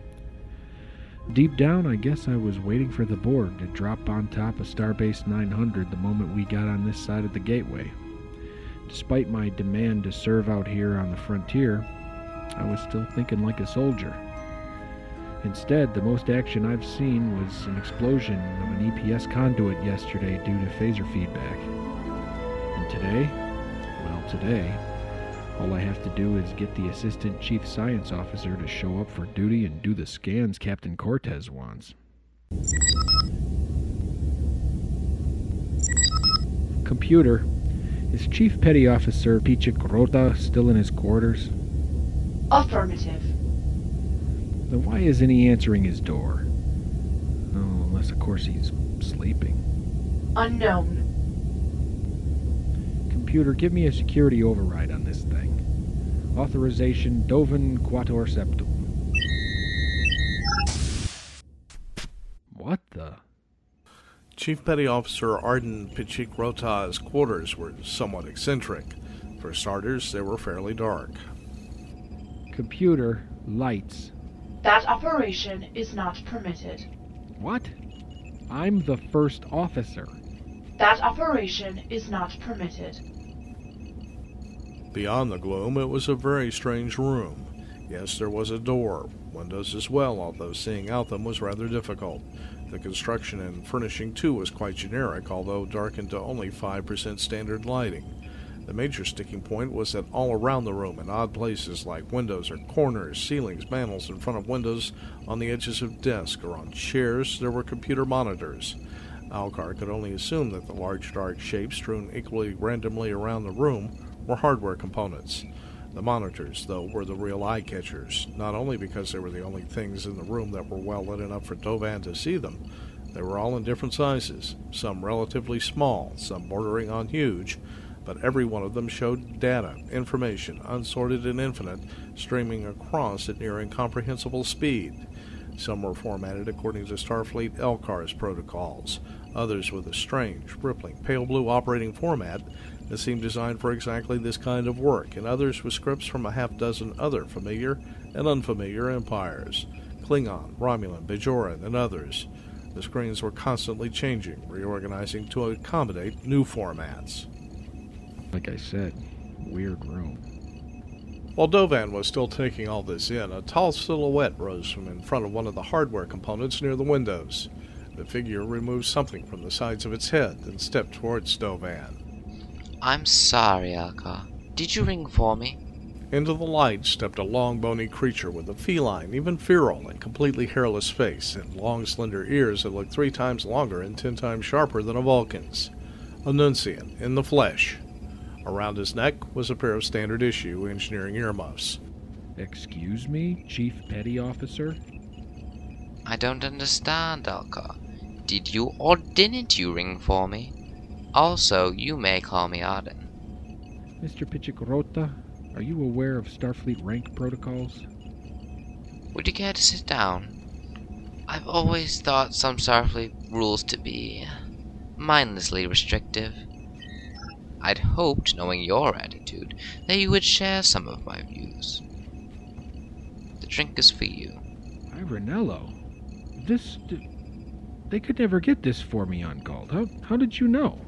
Deep down, I guess I was waiting for the Borg to drop on top of Starbase 900 the moment we got on this side of the gateway. Despite my demand to serve out here on the frontier, I was still thinking like a soldier. Instead, the most action I've seen was an explosion of an EPS conduit yesterday due to phaser feedback. And today, all I have to do is get the Assistant Chief Science Officer to show up for duty and do the scans Captain Cortez wants. Computer, is Chief Petty Officer Pichik Rota still in his quarters? Affirmative. Then why isn't he answering his door? Oh, unless of course he's sleeping. Unknown. Computer, give me a security override on this thing. Authorization Dovan Quator Septum. What the? Chief Petty Officer Arden Pichik Rota's quarters were somewhat eccentric. For starters, they were fairly dark. Computer, lights. That operation is not permitted. What? I'm the first officer. That operation is not permitted. Beyond the gloom, it was a very strange room. Yes, there was a door, windows as well, although seeing out them was rather difficult. The construction and furnishing too was quite generic, although darkened to only 5% standard lighting. The major sticking point was that all around the room, in odd places like windows or corners, ceilings, mantels in front of windows, on the edges of desks, or on chairs, there were computer monitors. Alcar could only assume that the large dark shapes strewn equally randomly around the room were hardware components. The monitors, though, were the real eye-catchers, not only because they were the only things in the room that were well lit enough for Dovan to see them. They were all in different sizes, some relatively small, some bordering on huge, but every one of them showed data, information, unsorted and infinite, streaming across at near incomprehensible speed. Some were formatted according to Starfleet Elcar's protocols, others with a strange, rippling, pale blue operating format that seemed designed for exactly this kind of work, and others with scripts from a half-dozen other familiar and unfamiliar empires, Klingon, Romulan, Bajoran, and others. The screens were constantly changing, reorganizing to accommodate new formats. Like I said, weird room. While Dovan was still taking all this in, a tall silhouette rose from in front of one of the hardware components near the windows. The figure removed something from the sides of its head and stepped towards Dovan. I'm sorry, Alcar. Did you ring for me? Into the light stepped a long, bony creature with a feline, even feral, and completely hairless face, and long, slender ears that looked 3 times longer and 10 times sharper than a Vulcan's. A Nuncian, in the flesh. Around his neck was a pair of standard-issue engineering earmuffs. Excuse me, Chief Petty Officer? I don't understand, Alcar. Did you or didn't you ring for me? Also, you may call me Arden. Mr. Pichikrota, are you aware of Starfleet rank protocols? Would you care to sit down? I've always thought some Starfleet rules to be mindlessly restrictive. I'd hoped, knowing your attitude, that you would share some of my views. The drink is for you. Ironello? They could never get this for me on Gald. How did you know?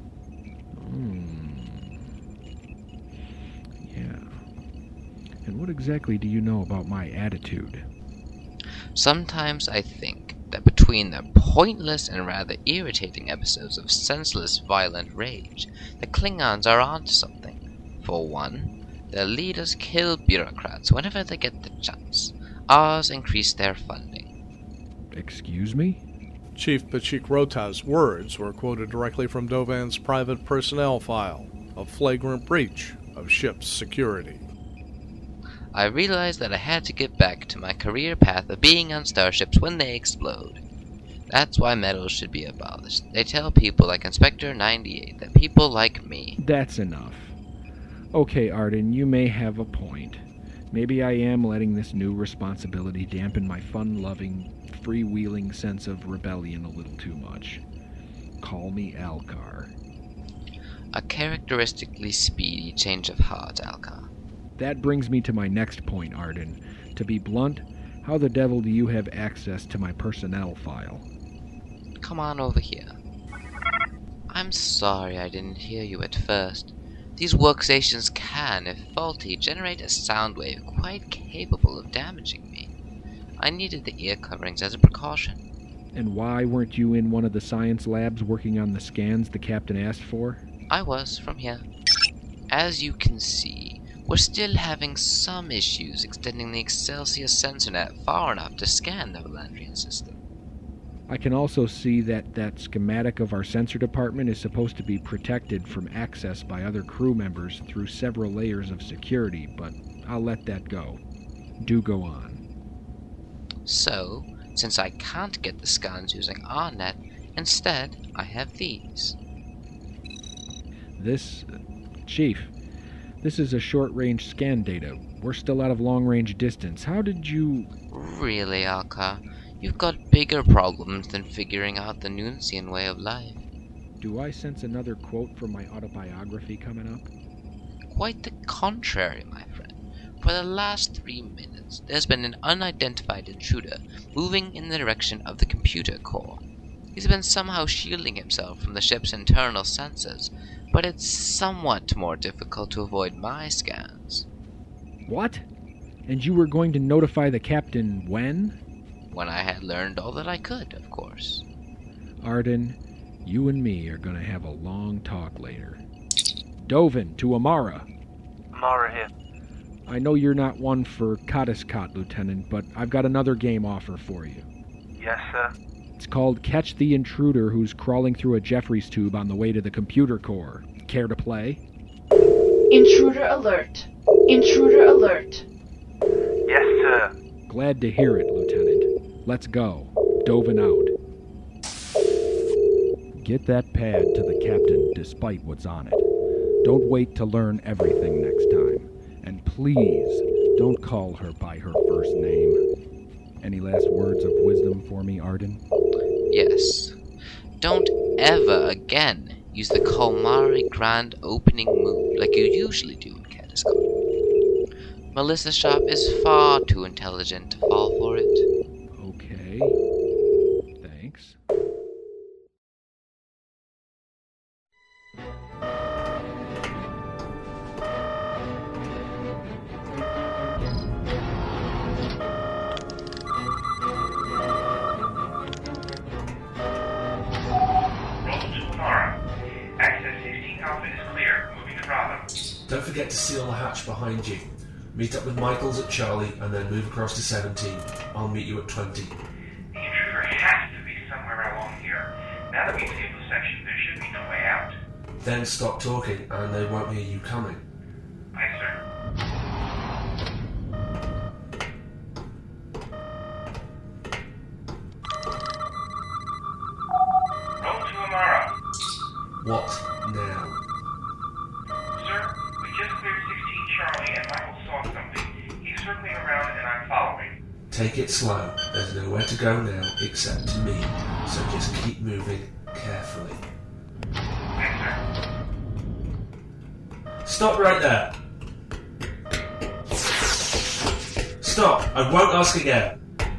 Yeah. And what exactly do you know about my attitude? Sometimes I think that between the pointless and rather irritating episodes of senseless violent rage, the Klingons are onto something. For one, their leaders kill bureaucrats whenever they get the chance. Ours increase their funding. Excuse me? Chief Pachikrota's words were quoted directly from Dovan's private personnel file, a flagrant breach of ship's security. I realized that I had to get back to my career path of being on starships when they explode. That's why medals should be abolished. They tell people like Inspector 98 that people like me... That's enough. Okay, Arden, you may have a point. Maybe I am letting this new responsibility dampen my fun-loving, freewheeling sense of rebellion a little too much. Call me Alcar. A characteristically speedy change of heart, Alcar. That brings me to my next point, Arden. To be blunt, how the devil do you have access to my personnel file? Come on over here. I'm sorry I didn't hear you at first. These workstations can, if faulty, generate a sound wave quite capable of damaging me. I needed the ear coverings as a precaution. And why weren't you in one of the science labs working on the scans the captain asked for? I was, from here. As you can see, we're still having some issues extending the Excelsior sensor net far enough to scan the Valandrian system. I can also see that schematic of our sensor department is supposed to be protected from access by other crew members through several layers of security, but I'll let that go. Do go on. So, since I can't get the scans using our net, instead I have these. This... Chief, this is a short-range scan data. We're still out of long-range distance. How did you... Really, Alcar? You've got bigger problems than figuring out the Nuncian way of life. Do I sense another quote from my autobiography coming up? Quite the contrary, my friend. For the last 3 minutes, there's been an unidentified intruder moving in the direction of the computer core. He's been somehow shielding himself from the ship's internal sensors, but it's somewhat more difficult to avoid my scans. What? And you were going to notify the captain when? When I had learned all that I could, of course. Arden, you and me are going to have a long talk later. Dovin, to Amara. Amara here. I know you're not one for Kadiscot, Lieutenant, but I've got another game offer for you. Yes, sir. It's called Catch the Intruder Who's Crawling Through a Jeffries Tube on the Way to the Computer Core. Care to play? Intruder alert. Intruder alert. Yes, sir. Glad to hear it, Lieutenant. Let's go. Dovin out. Get that pad to the captain despite what's on it. Don't wait to learn everything next time. And please, don't call her by her first name. Any last words of wisdom for me, Arden? Yes. Don't ever again use the Kalmari grand opening move like you usually do in Kadiscot. Melissa Sharp is far too intelligent to fall for it. Okay. Thanks. Don't forget to seal the hatch behind you. Meet up with Michaels at Charlie and then move across to 17. I'll meet you at 20. The intruder has to be somewhere along here. Now that we've sealed the section, there should be no way out. Then stop talking and they won't hear you coming. Aye, sir. Roll to Amara. What now? Sir, we just cleared 16 Charlie and Michael saw something. He's circling around and I'm following. Take it slow. There's nowhere to go now except to me. So just keep moving carefully. Aye, sir. Stop right there. Stop. I won't ask again.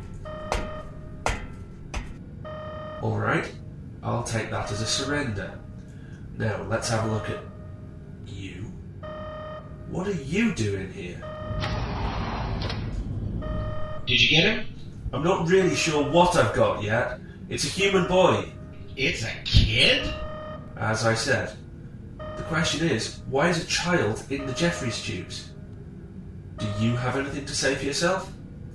Alright. I'll take that as a surrender. Now, let's have a look at you. What are you doing here? Did you get him? I'm not really sure what I've got yet. It's a human boy. It's a kid? As I said. The question is, why is a child in the Jeffries tubes? Do you have anything to say for yourself?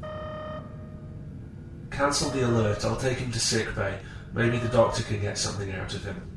Cancel the alert. I'll take him to sickbay. Maybe the doctor can get something out of him.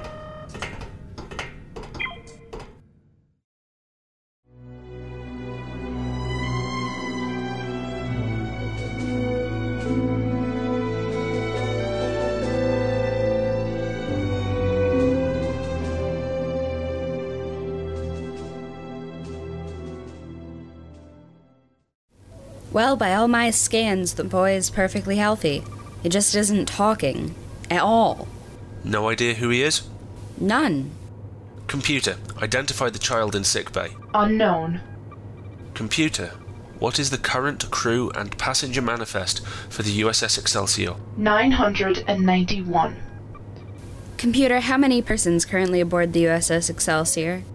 Well, by all my scans, the boy is perfectly healthy. He just isn't talking. At all. No idea who he is? None. Computer, identify the child in sickbay. Unknown. Computer, what is the current crew and passenger manifest for the USS Excelsior? 991. Computer, how many persons currently aboard the USS Excelsior?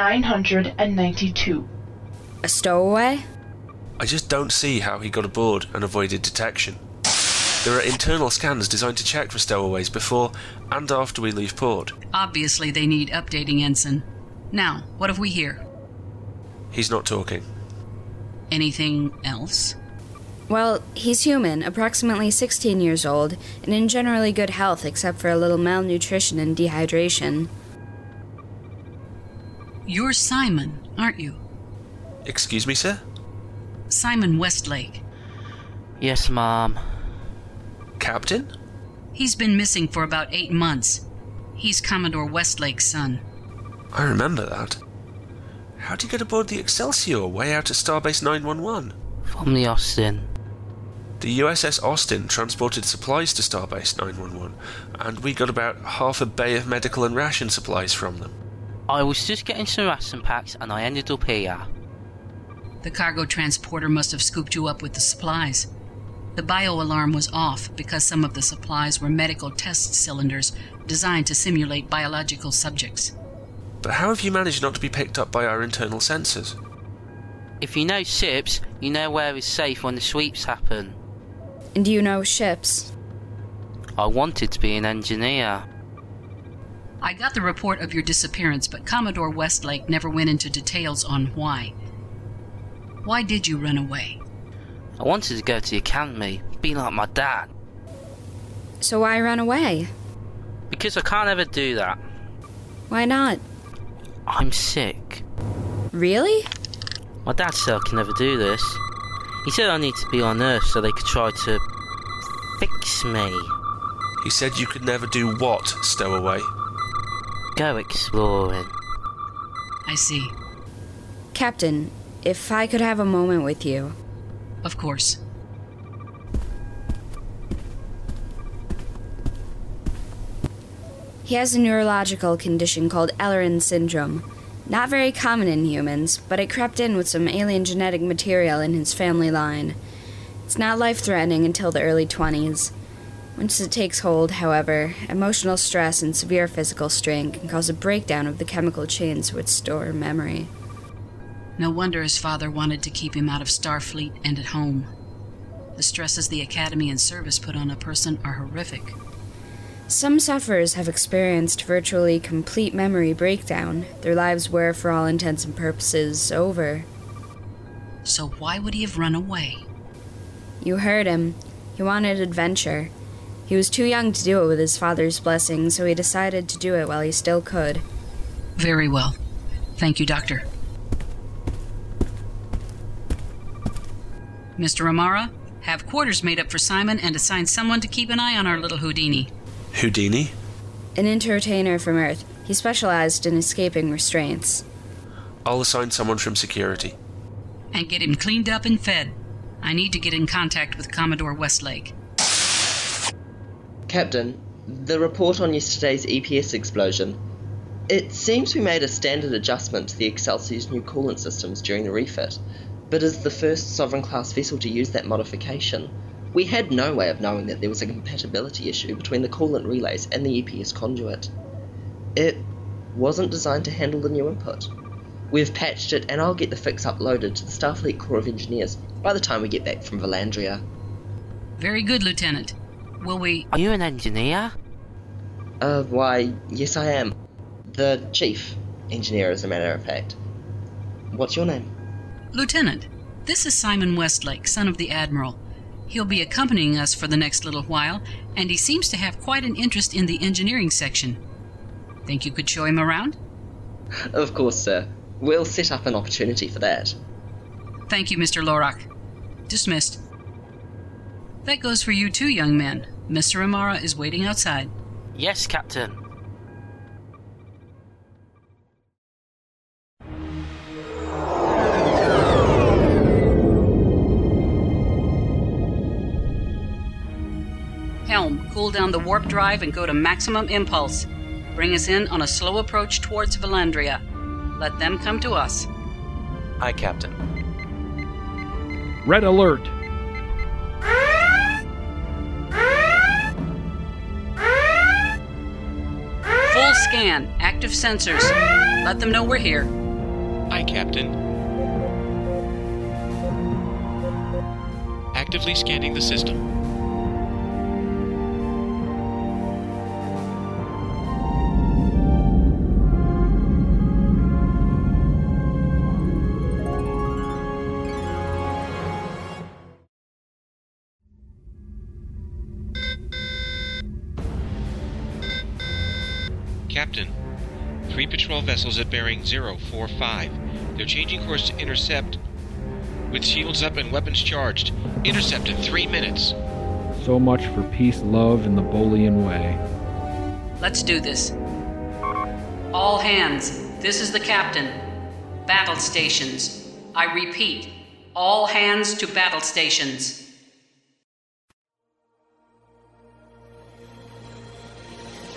992. A stowaway? I just don't see how he got aboard and avoided detection. There are internal scans designed to check for stowaways before and after we leave port. Obviously they need updating, Ensign. Now, what have we here? He's not talking. Anything else? Well, he's human, approximately 16 years old, and in generally good health except for a little malnutrition and dehydration. You're Simon, aren't you? Excuse me, sir? Simon Westlake. Yes, Mom. Captain? He's been missing for about 8 months. He's Commodore Westlake's son. I remember that. How'd you get aboard the Excelsior way out at Starbase 911? From the Austin. The USS Austin transported supplies to Starbase 911, and we got about half a bay of medical and ration supplies from them. I was just getting some ration packs and I ended up here. The cargo transporter must have scooped you up with the supplies. The bio-alarm was off because some of the supplies were medical test cylinders designed to simulate biological subjects. But how have you managed not to be picked up by our internal sensors? If you know ships, you know where is safe when the sweeps happen. And do you know ships? I wanted to be an engineer. I got the report of your disappearance, but Commodore Westlake never went into details on why. Why did you run away? I wanted to go to the academy, be like my dad. So why run away? Because I can't ever do that. Why not? I'm sick. Really? My dad said I can never do this. He said I need to be on Earth so they could try to fix me. He said you could never do what, Stowaway? Go exploring. I see. Captain, if I could have a moment with you. Of course. He has a neurological condition called Ellerin syndrome. Not very common in humans, but it crept in with some alien genetic material in his family line. It's not life-threatening until the early 20s. Once it takes hold, however, emotional stress and severe physical strain can cause a breakdown of the chemical chains which store memory. No wonder his father wanted to keep him out of Starfleet and at home. The stresses the Academy and service put on a person are horrific. Some sufferers have experienced virtually complete memory breakdown. Their lives were, for all intents and purposes, over. So why would he have run away? You heard him. He wanted adventure. He was too young to do it with his father's blessing, so he decided to do it while he still could. Very well. Thank you, Doctor. Mr. Amara, have quarters made up for Simon and assign someone to keep an eye on our little Houdini. Houdini? An entertainer from Earth. He specialized in escaping restraints. I'll assign someone from security. And get him cleaned up and fed. I need to get in contact with Commodore Westlake. Captain, the report on yesterday's EPS explosion. It seems we made a standard adjustment to the Excelsier's new coolant systems during the refit, but as the first Sovereign-class vessel to use that modification, we had no way of knowing that there was a compatibility issue between the coolant relays and the EPS conduit. It wasn't designed to handle the new input. We've patched it, and I'll get the fix uploaded to the Starfleet Corps of Engineers by the time we get back from Valandria. Very good, Lieutenant. Will we... Are you an engineer? Why, yes I am. The chief engineer, as a matter of fact. What's your name? Lieutenant, this is Simon Westlake, son of the Admiral. He'll be accompanying us for the next little while, and he seems to have quite an interest in the engineering section. Think you could show him around? Of course, sir. We'll set up an opportunity for that. Thank you, Mr. Lorak. Dismissed. That goes for you too, young men. Mr. Amara is waiting outside. Yes, Captain. Helm, cool down the warp drive and go to maximum impulse. Bring us in on a slow approach towards Valandria. Let them come to us. Aye, Captain. Red alert! Full scan. Active sensors. Let them know we're here. Aye, Captain. Actively scanning the system. Captain, 3 patrol vessels at bearing 045. They're changing course to intercept with shields up and weapons charged. Intercept in 3 minutes. So much for peace, love, and the Bolian way. Let's do this. All hands, this is the captain. Battle stations. I repeat, all hands to battle stations.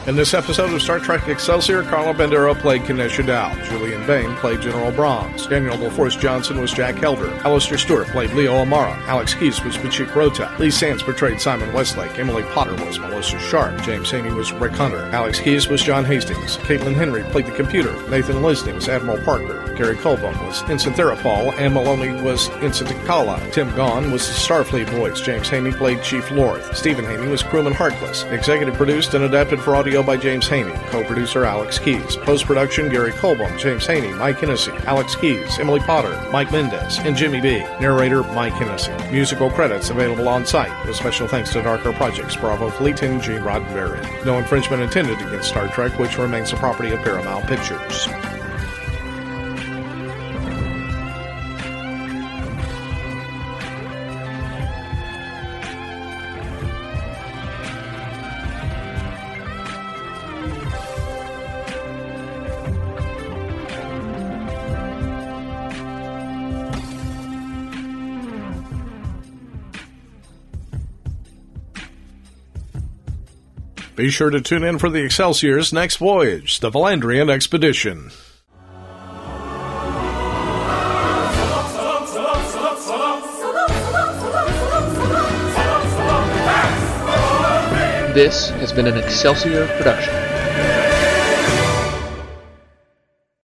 In this episode of Star Trek Excelsior, Carla Bandera played Kinesh Dow. Julian Bain played General Bronze. Daniel LaForce Johnson was Jack Helder. Alistair Stewart played Leo Amara. Alex Keyes was Bachik Rota. Lee Sands portrayed Simon Westlake. Emily Potter was Melissa Sharp. James Haney was Rick Hunter. Alex Keyes was John Hastings. Caitlin Henry played the computer. Nathan Lisnings, Admiral Parker. Gary Colbum was Ensign Therapal. Anne Maloney was Ensign Takala. Tim Gaughan was the Starfleet voice. James Haney played Chief Lorth. Stephen Haney was Crewman Harkless. Executive produced and adapted for audio by James Haney. Co-producer Alex Keyes. Post-production Gary Colbum, James Haney, Mike Hennessy, Alex Keyes, Emily Potter, Mike Mendez, and Jimmy B. Narrator Mike Hennessy. Musical credits available on site, with special thanks to Darker Projects, Bravo Fleet, and G. Roddenberry. No infringement intended against Star Trek, which remains the property of Paramount Pictures. Be sure to tune in for the Excelsior's next voyage, the Valandrian Expedition. This has been an Excelsior production.